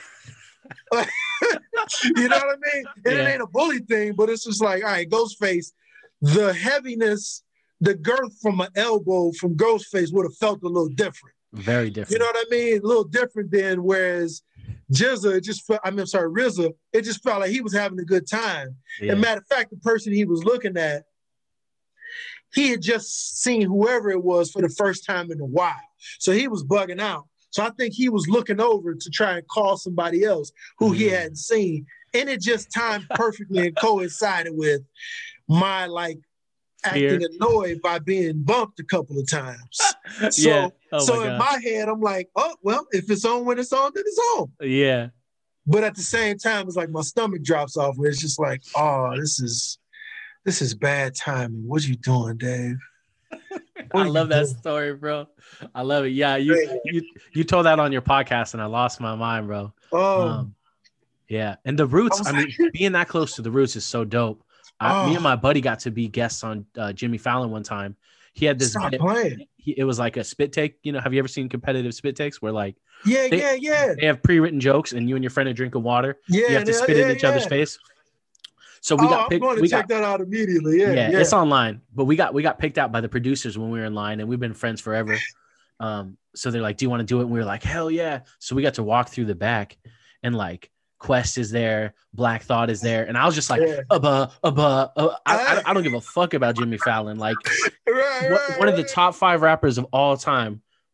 You know what I mean? And yeah. It ain't a bully thing, but it's just like, all right, Ghostface, the heaviness, the girth from an elbow from Ghostface would have felt a little different. Very different. You know what I mean? A little different than whereas Jizza, it just felt, I mean, I'm sorry, R Z A, it just felt like he was having a good time. Yeah. And matter of fact, the person he was looking at, he had just seen whoever it was for the first time in a while. So he was bugging out. So I think he was looking over to try and call somebody else who mm. he hadn't seen. And it just timed perfectly and coincided with my like acting Here. annoyed by being bumped a couple of times. So, yeah. oh so my in my head, I'm like, oh, well, if it's on when it's on, then it's on. Yeah. But at the same time, it's like my stomach drops off where it's just like, oh, this is this is bad timing. What are you doing, Dave? I love that doing? story, bro. I love it. Yeah, you, you you told that on your podcast, and I lost my mind, bro. Oh, um, yeah. And the Roots, I, I mean, like, being that close to the Roots is so dope. I, oh. Me and my buddy got to be guests on uh, Jimmy Fallon one time. He had this. Stop bit, playing. He, it was like a spit take. You know, have you ever seen competitive spit takes where like, yeah, they, yeah, yeah, they have pre-written jokes, and you and your friend are drinking water. Yeah, you have to yeah, spit yeah, in each yeah. other's face. So we oh, got picked. I'm going to we check got, that out immediately. Yeah, yeah, yeah, it's online. But we got we got picked out by the producers when we were in line, and we've been friends forever. Um, so they're like, "Do you want to do it?" And we were like, "Hell yeah!" So we got to walk through the back, and like Quest is there, Black Thought is there, and I was just like, yeah. "Abba, abba." Uh, I, I, I don't give a fuck about Jimmy Fallon. Like, right, one, right, one of right. the top five rappers of all time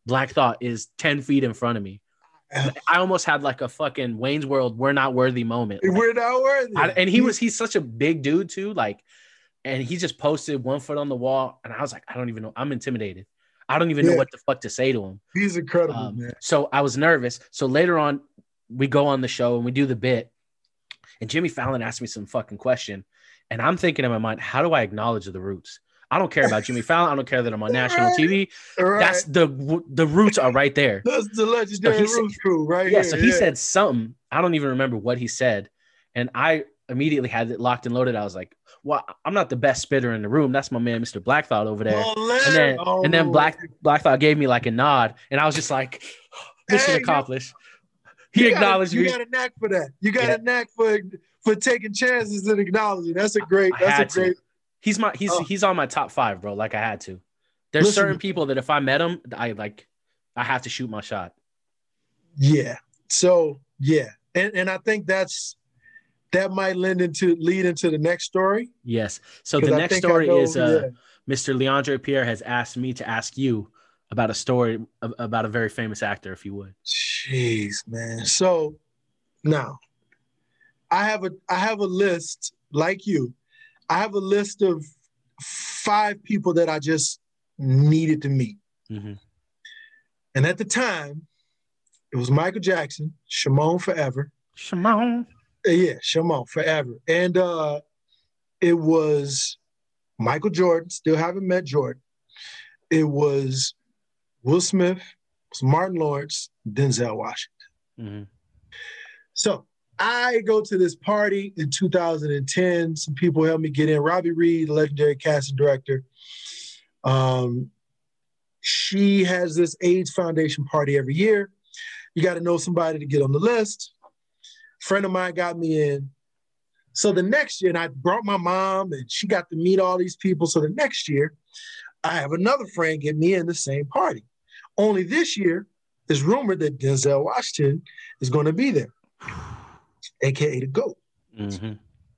Black Thought is ten feet in front of me. I almost had like a fucking Wayne's World, we're not worthy moment. Like, we're not worthy. I, and he was, he's such a big dude too. Like, and he just posted one foot on the wall. And I was like, I don't even know. I'm intimidated. I don't even yeah. know what the fuck to say to him. He's incredible, um, man. So I was nervous. So later on, we go on the show and we do the bit. And Jimmy Fallon asked me some fucking question. And I'm thinking in my mind, how do I acknowledge the roots? I don't care about Jimmy Fallon. I don't care that I'm on national right. T V. Right. That's the the roots are right there. That's the legendary so Roots crew right yeah, here. So he yeah. said something. I don't even remember what he said. And I immediately had it locked and loaded. I was like, well, I'm not the best spitter in the room. That's my man, Mister Black Thought over there. Oh, and then oh. and then Black Black Thought gave me like a nod. And I was just like, mission hey, accomplished. He acknowledged gotta, me. You got a knack for that. You got yeah. a knack for for taking chances and acknowledging. That's a great, I that's a great. To. He's my he's oh. he's on my top five, bro. Like I had to. There's Listen, certain people that if I met him, I like I have to shoot my shot. Yeah. So yeah. And and I think that's that might lend into lead into the next story. Yes. So the next story know, is uh yeah. Mister Leandre Pierre has asked me to ask you about a story about a very famous actor, if you would. Jeez, man. So now I have a I have a list like you. I have a list of five people that I just needed to meet. Mm-hmm. And at the time, it was Michael Jackson, Shimon forever. Shimon. Yeah, Shimon forever. And uh, it was Michael Jordan, still haven't met Jordan. It was Will Smith, it was Martin Lawrence, Denzel Washington. Mm-hmm. So I go to this party in two thousand ten. Some people helped me get in. Robbie Reed, legendary casting director. Um, she has this AIDS Foundation party every year. You got to know somebody to get on the list. A friend of mine got me in. So the next year, and I brought my mom, and she got to meet all these people. So the next year, I have another friend get me in the same party. Only this year, it's rumored that Denzel Washington is going to be there. A K A the GOAT. Mm-hmm.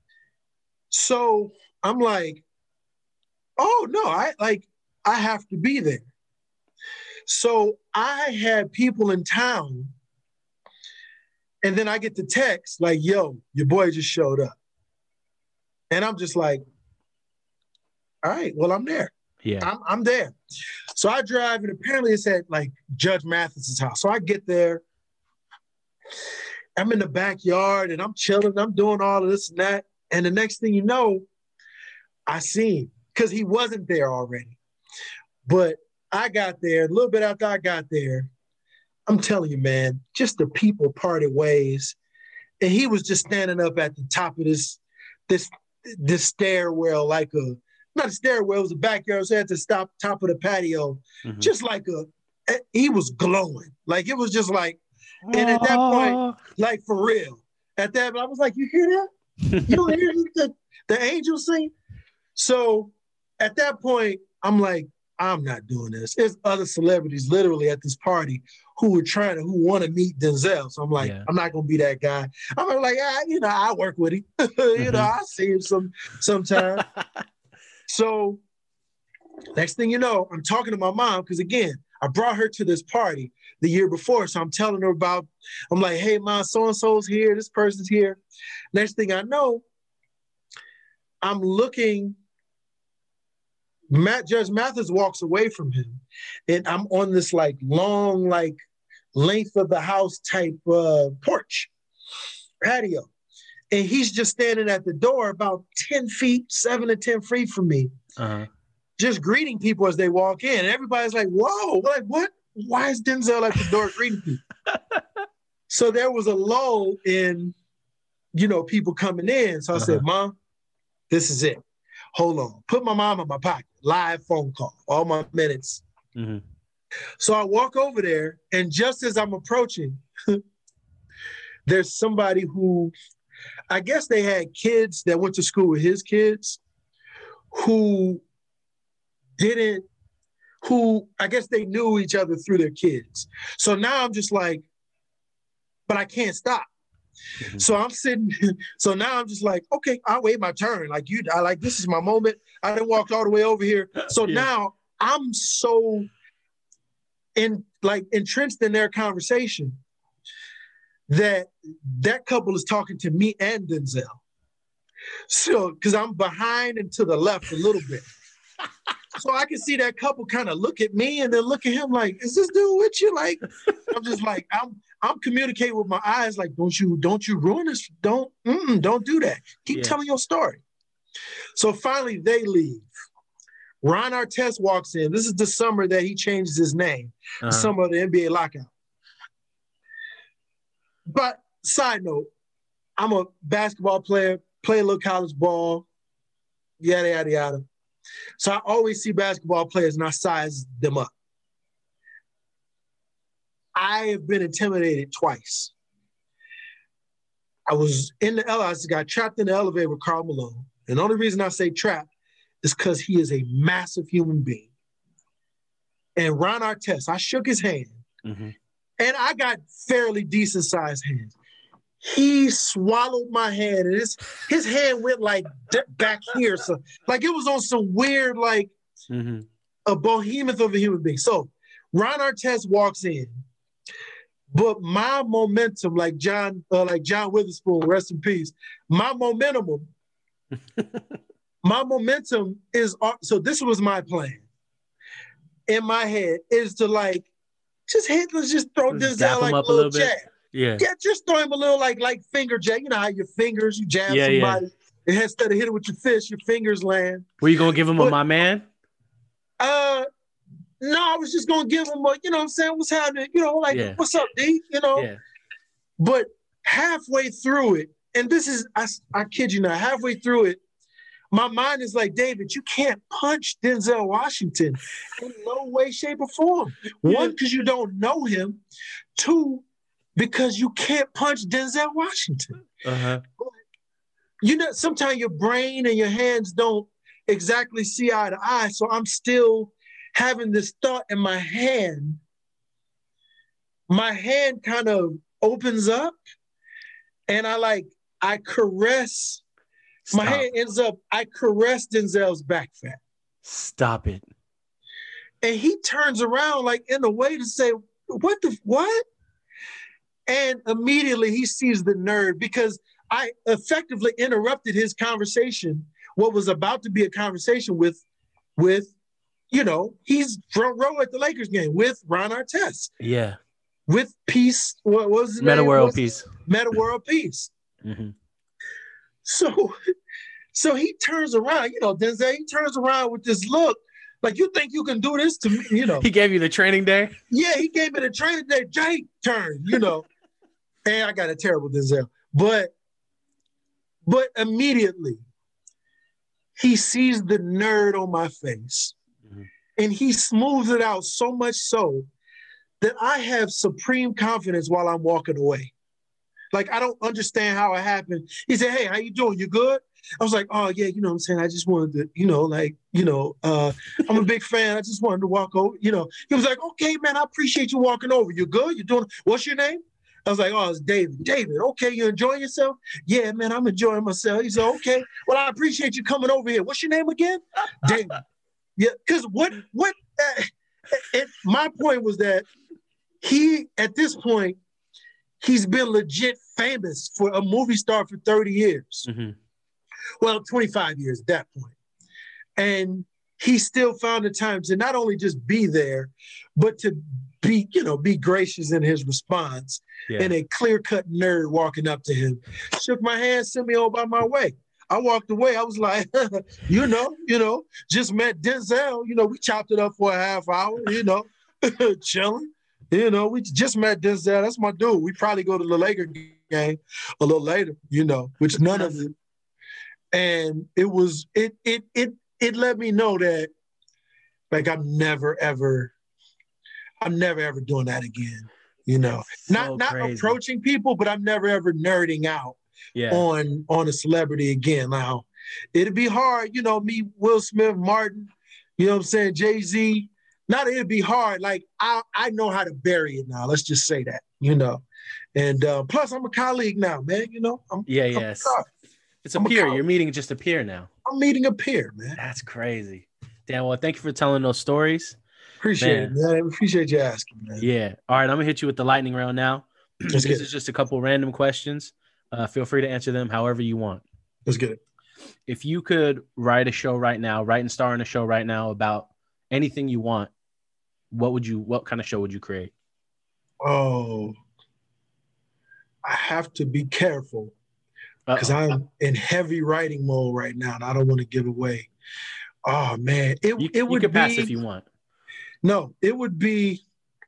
So I'm like, oh no, I like, I have to be there. So I had people in town, and then I get the text like, yo, your boy just showed up. And I'm just like, all right, well, I'm there. Yeah. I'm, I'm there. So I drive, and apparently it's at like Judge Mathis's house. So I get there. I'm in the backyard and I'm chilling. I'm doing all of this and that. And the next thing you know, I see him because he wasn't there already. But I got there a little bit after I got there. I'm telling you, man, just the people parted ways. And he was just standing up at the top of this, this, this stairwell, like a, not a stairwell, it was a backyard. So at the top, top of the patio, mm-hmm. just like a, he was glowing. Like it was just like, and at that point, like for real, at that, I was like, you hear that? You don't hear the, the angels sing? So at that point, I'm like, I'm not doing this. There's other celebrities literally at this party who were trying to, who want to meet Denzel. So I'm like, yeah. I'm not going to be that guy. I'm like, ah, you know, I work with him. you mm-hmm. know, I see him some sometime. So next thing you know, I'm talking to my mom because, again, I brought her to this party the year before. So I'm telling her about, I'm like, hey, mom, so-and-so's here. This person's here. Next thing I know, I'm looking, Matt, Judge Mathis walks away from him. And I'm on this like long, like length of the house type uh, porch, patio. And he's just standing at the door about ten feet, seven to ten feet from me. Uh-huh. Just greeting people as they walk in. And everybody's like, whoa, like what? Why is Denzel at the door greeting people? So there was a lull in, you know, people coming in. So I uh-huh. said, Mom, this is it. Hold on. Put my mom in my pocket. Live phone call. All my minutes. Mm-hmm. So I walk over there, and just as I'm approaching, there's somebody who, I guess they had kids that went to school with his kids who didn't, who I guess they knew each other through their kids. So now I'm just like, but I can't stop. Mm-hmm. So I'm sitting, so now I'm just like, okay, I'll wait my turn. Like you, I like, this is my moment. I done walked all the way over here. So yeah. now I'm so in, like entrenched in their conversation that that couple is talking to me and Denzel. So, because I'm behind and to the left a little bit. So I can see that couple kind of look at me and then look at him like, is this dude with you? Like, I'm just like, I'm I'm communicating with my eyes like, don't you, don't you ruin this. Don't, don't do that. Keep yeah. telling your story. So finally they leave. Ron Artest walks in. This is the summer that he changes his name, uh-huh. the summer of the N B A lockout. But side note, I'm a basketball player, play a little college ball, yada, yada, yada. So I always see basketball players and I size them up. I have been intimidated twice. I was in the elevator, I got trapped in the elevator with Karl Malone. And the only reason I say trapped is because he is a massive human being. And Ron Artest, I shook his hand, mm-hmm. and I got fairly decent sized hands. He swallowed my hand, and his, his hand went like back here. So like it was on some weird, like mm-hmm. a behemoth of a human being. So Ron Artest walks in, but my momentum, like John, uh, like John Witherspoon, rest in peace, my momentum, my momentum is, so this was my plan in my head is to like, just hit, let's just throw just Denzel like a little, little jab. Yeah. Yeah, just throw him a little like like finger jab. You know how your fingers, you jab yeah, somebody. Yeah. And instead of hitting with your fist, your fingers land. Were you gonna give him but, a my man? Uh no, I was just gonna give him a, you know what I'm saying, what's happening? You know, like yeah. what's up, D? You know? Yeah. But halfway through it, and this is I, I kid you not, halfway through it, my mind is like, David, you can't punch Denzel Washington in no way, shape, or form. One, because you don't know him. Two, because you can't punch Denzel Washington. Uh-huh. You know, sometimes your brain and your hands don't exactly see eye to eye. So I'm still having this thought in my hand. My hand kind of opens up and I like, I caress. Stop. My hand ends up, I caress Denzel's back fat. Stop it. And he turns around like in a way to say, what the, what? And immediately he sees the nerd because I effectively interrupted his conversation, what was about to be a conversation with, with, you know, he's front row at the Lakers game with Ron Artest. Yeah. With Peace, what was his Meta name? World Peace. Meta World Peace. Mm-hmm. So, so he turns around, you know, Denzel, he turns around with this look, like, you think you can do this to me, you know. He gave you the training day? Yeah, he gave me the training day, Jake turn, you know. And I got a terrible Denzel. But, but immediately, he sees the nerd on my face. Mm-hmm. And he smooths it out so much so that I have supreme confidence while I'm walking away. Like, I don't understand how it happened. He said, hey, how you doing? You good? I was like, oh, yeah, you know what I'm saying? I just wanted to, you know, like, you know, uh, I'm a big fan. I just wanted to walk over, you know. He was like, okay, man, I appreciate you walking over. You good? You doing, what's your name? I was like, oh, it's David. David, okay, you enjoying yourself? Yeah, man, I'm enjoying myself. He said, okay, well, I appreciate you coming over here. What's your name again? David. Yeah, because what, what, uh, it, my point was that he, at this point, he's been legit famous for a movie star for thirty years. Mm-hmm. Well, twenty-five years at that point. And he still found the time to not only just be there, but to be, you know, be gracious in his response. Yeah. And a clear-cut nerd walking up to him, shook my hand, sent me on by my way. I walked away. I was like, you know, you know, just met Denzel. You know, we chopped it up for a half hour, you know, chilling. You know, we just met Denzel. That's my dude. We probably go to the Lakers game a little later, you know, which none of it. And it was, it, it, it, it let me know that, like, I'm never, ever, I'm never, ever doing that again. You know, so not, not crazy. Approaching people, but I'm never, ever nerding out yeah. on, on a celebrity again. Now, it'd be hard, you know, me, Will Smith, Martin, you know what I'm saying, Jay-Z. Not it'd be hard. Like, I I know how to bury it now. Let's just say that, you know. And uh, plus, I'm a colleague now, man. You know. I'm, yeah, I'm yes. A it's a I'm peer. A You're meeting just a peer now. I'm meeting a peer, man. That's crazy. Dan, well, thank you for telling those stories. Appreciate Man. it, man. Appreciate you asking, man. Yeah. All right. I'm gonna hit you with the lightning round now. Let's This get is it. just a couple random questions. Uh, feel free to answer them however you want. Let's get it. If you could write a show right now, write and star in a show right now about anything you want, what would you? What kind of show would you create? Oh, I have to be careful because I'm in heavy writing mode right now, and I don't want to give away. Oh man, it You, it you would can pass be if you want. no, it would be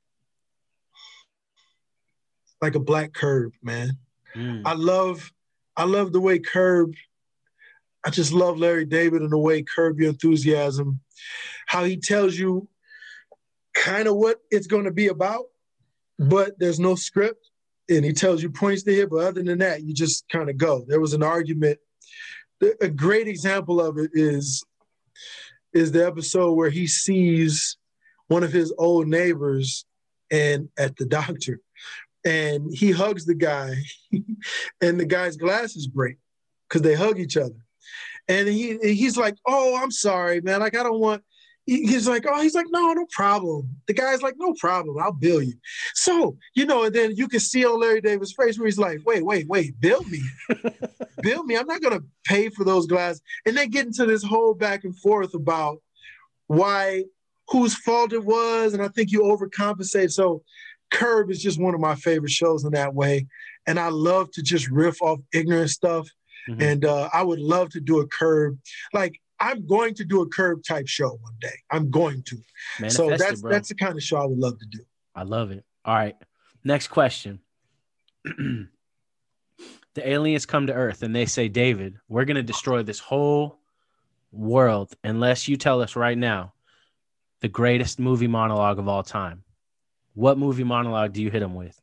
like a Black Curb, man. Mm. I love, I love the way Curb. I just love Larry David and the way Curb Your Enthusiasm, how he tells you kind of what it's going to be about, but there's no script, and he tells you points to hit. But other than that, you just kind of go. There was an argument. A great example of it is is the episode where he sees one of his old neighbors and at the doctor, and he hugs the guy, and the guy's glasses break because they hug each other. And he he's like, "Oh, I'm sorry, man. Like, I don't want." He's like, "Oh," he's like, "No, no problem." The guy's like, "No problem. I'll bill you." So, you know, and then you can see on Larry David's face where he's like, "Wait, wait, wait, bill me. Bill me. I'm not going to pay for those glasses." And they get into this whole back and forth about why, whose fault it was. And I think you overcompensate. So Curb is just one of my favorite shows in that way. And I love to just riff off ignorant stuff. Mm-hmm. And uh, I would love to do a Curb. Like, I'm going to do a Curb type show one day. I'm going to. Manifest so that's it, that's the kind of show I would love to do. I love it. All right. Next question. The aliens come to Earth and they say, "David, we're going to destroy this whole world unless you tell us right now the greatest movie monologue of all time." What movie monologue do you hit them with?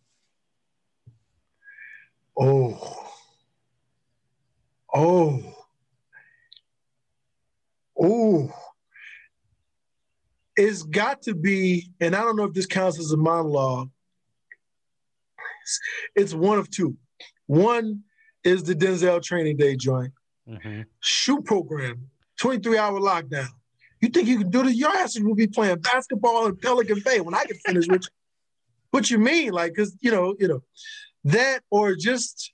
Oh. Oh. Oh. It's got to be, and I don't know if this counts as a monologue. It's one of two. One is the Denzel Training Day joint. Mm-hmm. Shoot program, twenty-three hour lockdown. You think you can do this? Your asses will be playing basketball in Pelican Bay when I get finished with you. What you mean? Like, because, you know, you know, that or just,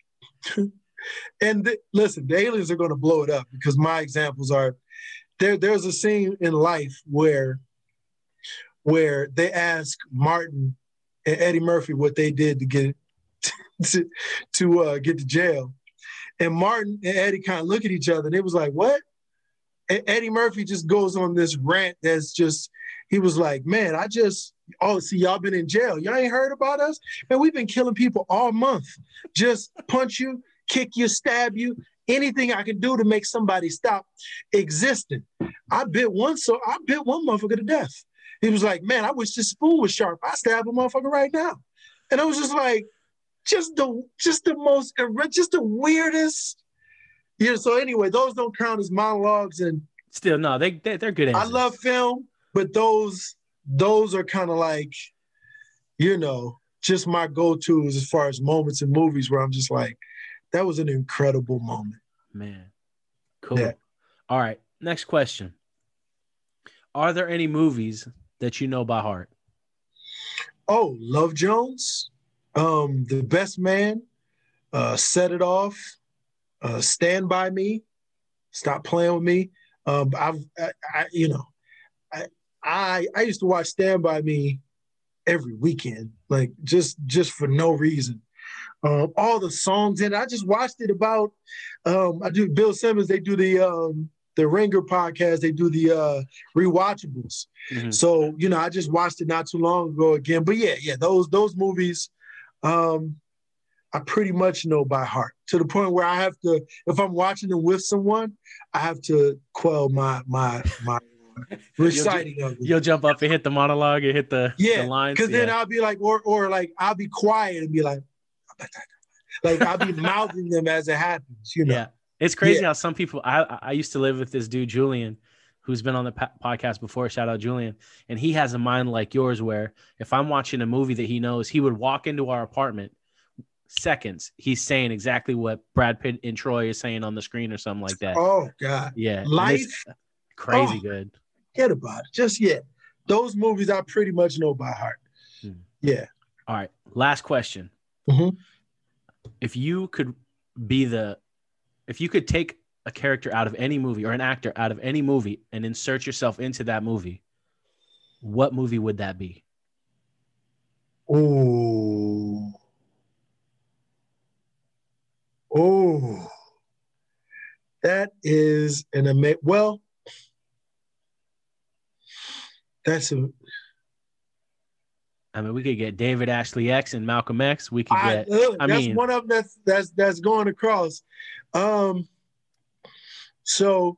and th- listen, the aliens are going to blow it up because my examples are, there. there's a scene in Life where, where they ask Martin and Eddie Murphy what they did to get to, to uh, get to jail. And Martin and Eddie kind of look at each other and it was like, what? And Eddie Murphy just goes on this rant that's just, he was like, "Man, I just, oh, see, y'all been in jail. Y'all ain't heard about us? Man, we've been killing people all month. Just punch you, kick you, stab you, anything I can do to make somebody stop existing. I bit one, so I bit one motherfucker to death." He was like, "Man, I wish this spoon was sharp. I stab a motherfucker right now." And I was just like, just the, just the most, just the weirdest. Yeah, so anyway, those don't count as monologues, and still no, they, they they're good answers. I love film, but those those are kind of like, you know, just my go-tos as far as moments in movies where I'm just like, that was an incredible moment. Man, cool. Yeah. All right, next question. Are there any movies that you know by heart? Oh, Love Jones, um, The Best Man, uh, Set It Off. Uh, Stand By Me, Stop Playing With Me. Um, I've, I, I, you know, I, I, I used to watch Stand By Me every weekend, like just, just for no reason. Um, all the songs in it. I just watched it about. Um, I do Bill Simmons. They do the um, the Ringer podcast. They do the uh, rewatchables. Mm-hmm. So you know, I just watched it not too long ago again. But yeah, yeah, those those movies. Um, I pretty much know by heart to the point where I have to, if I'm watching them with someone, I have to quell my my my reciting you'll, of it. You'll jump up and hit the monologue and hit the, yeah, the lines. Because then yeah. I'll be like, or or like I'll be quiet and be like, like I'll be mouthing them as it happens. You know, yeah, it's crazy yeah. how some people. I I used to live with this dude Julian, who's been on the po- podcast before. Shout out Julian, and he has a mind like yours where if I'm watching a movie that he knows, he would walk into our apartment. Seconds, he's saying exactly what Brad Pitt and Troy is saying on the screen or something like that. Oh God, yeah, Life, crazy oh, good. Forget about it. Just yeah, those movies I pretty much know by heart. Hmm. Yeah. All right. Last question. Mm-hmm. If you could be the, if you could take a character out of any movie or an actor out of any movie and insert yourself into that movie, what movie would that be? Oh. Oh. That is an amazing, well, that's a, I mean, we could get David Ashley X and Malcolm X. We could get, I, uh, I that's mean, one of them that's, that's, that's going across. Um, so,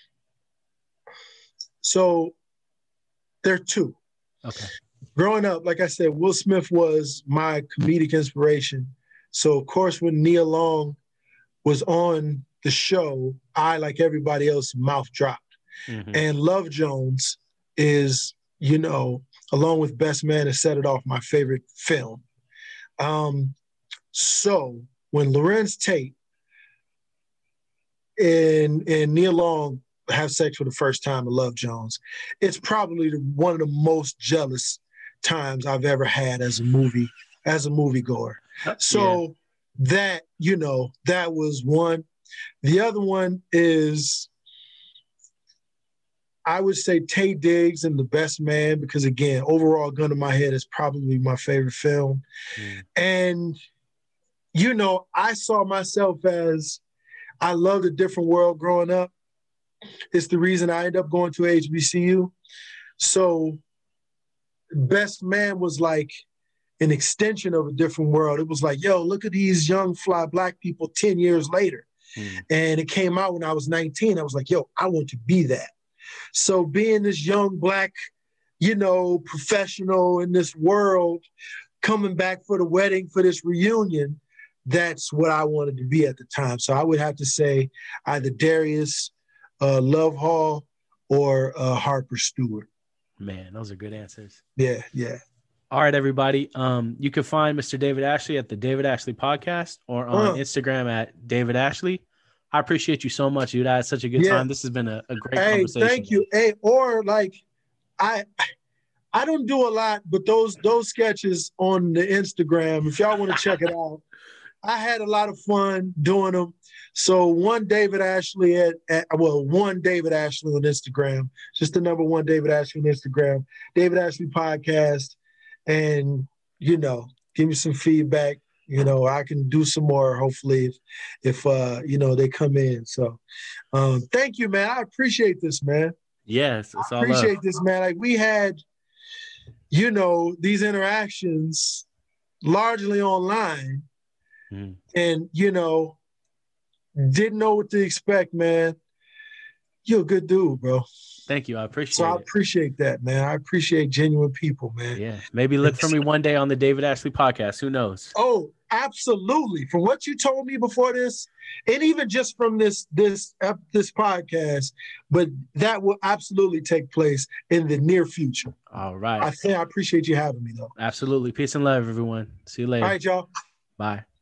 so there are two. Okay. Growing up, like I said, Will Smith was my comedic inspiration. So of course, when Nia Long was on the show, I, like everybody else, mouth dropped. Mm-hmm. And Love Jones is, you know, along with Best Man, has set it off my favorite film. Um, so when Lorenz Tate and, and Nia Long have sex for the first time in Love Jones, it's probably the, one of the most jealous times I've ever had as a movie, as a moviegoer. So yeah. that, you know, that was one. The other one is, I would say Taye Diggs and The Best Man, because again, overall, gun to my head is probably my favorite film. Mm. And, you know, I saw myself as, I loved A Different World growing up. It's the reason I ended up going to H B C U. So Best Man was like an extension of A Different World. It was like, yo, look at these young fly black people ten years later. Mm. And it came out when I was nineteen. I was like, yo, I want to be that. So being this young black, you know, professional in this world, coming back for the wedding, for this reunion, that's what I wanted to be at the time. So I would have to say either Darius, uh, Love Hall, or uh, Harper Stewart. Man, those are good answers. Yeah, yeah. All right, everybody. Um, you can find Mister David Ashley at the David Ashley Podcast or on uh. Instagram at David Ashley. I appreciate you so much, dude. I had such a good yeah. time. This has been a, a great hey, conversation. Thank you. Hey, or like, I I don't do a lot, but those those sketches on the Instagram, if y'all want to check it out, I had a lot of fun doing them. So one David Ashley at, at well, one David Ashley on Instagram, just the number one David Ashley on Instagram, David Ashley Podcast, and you know, give me some feedback. You know, I can do some more, hopefully, if, if uh, you know, they come in. So um, thank you, man. I appreciate this, man. Yes, it's I all appreciate love. this, man. Like we had, you know, these interactions largely online mm. and, you know, didn't know what to expect, man. You're a good dude, bro. Thank you. I appreciate so it. So I appreciate that, man. I appreciate genuine people, man. Yeah. Maybe look for me one day on the David Ashley Podcast. Who knows? Oh, absolutely. From what you told me before this, and even just from this this uh, this podcast, but that will absolutely take place in the near future. All right. I think I appreciate you having me, though. Absolutely. Peace and love, everyone. See you later. All right, y'all. Bye.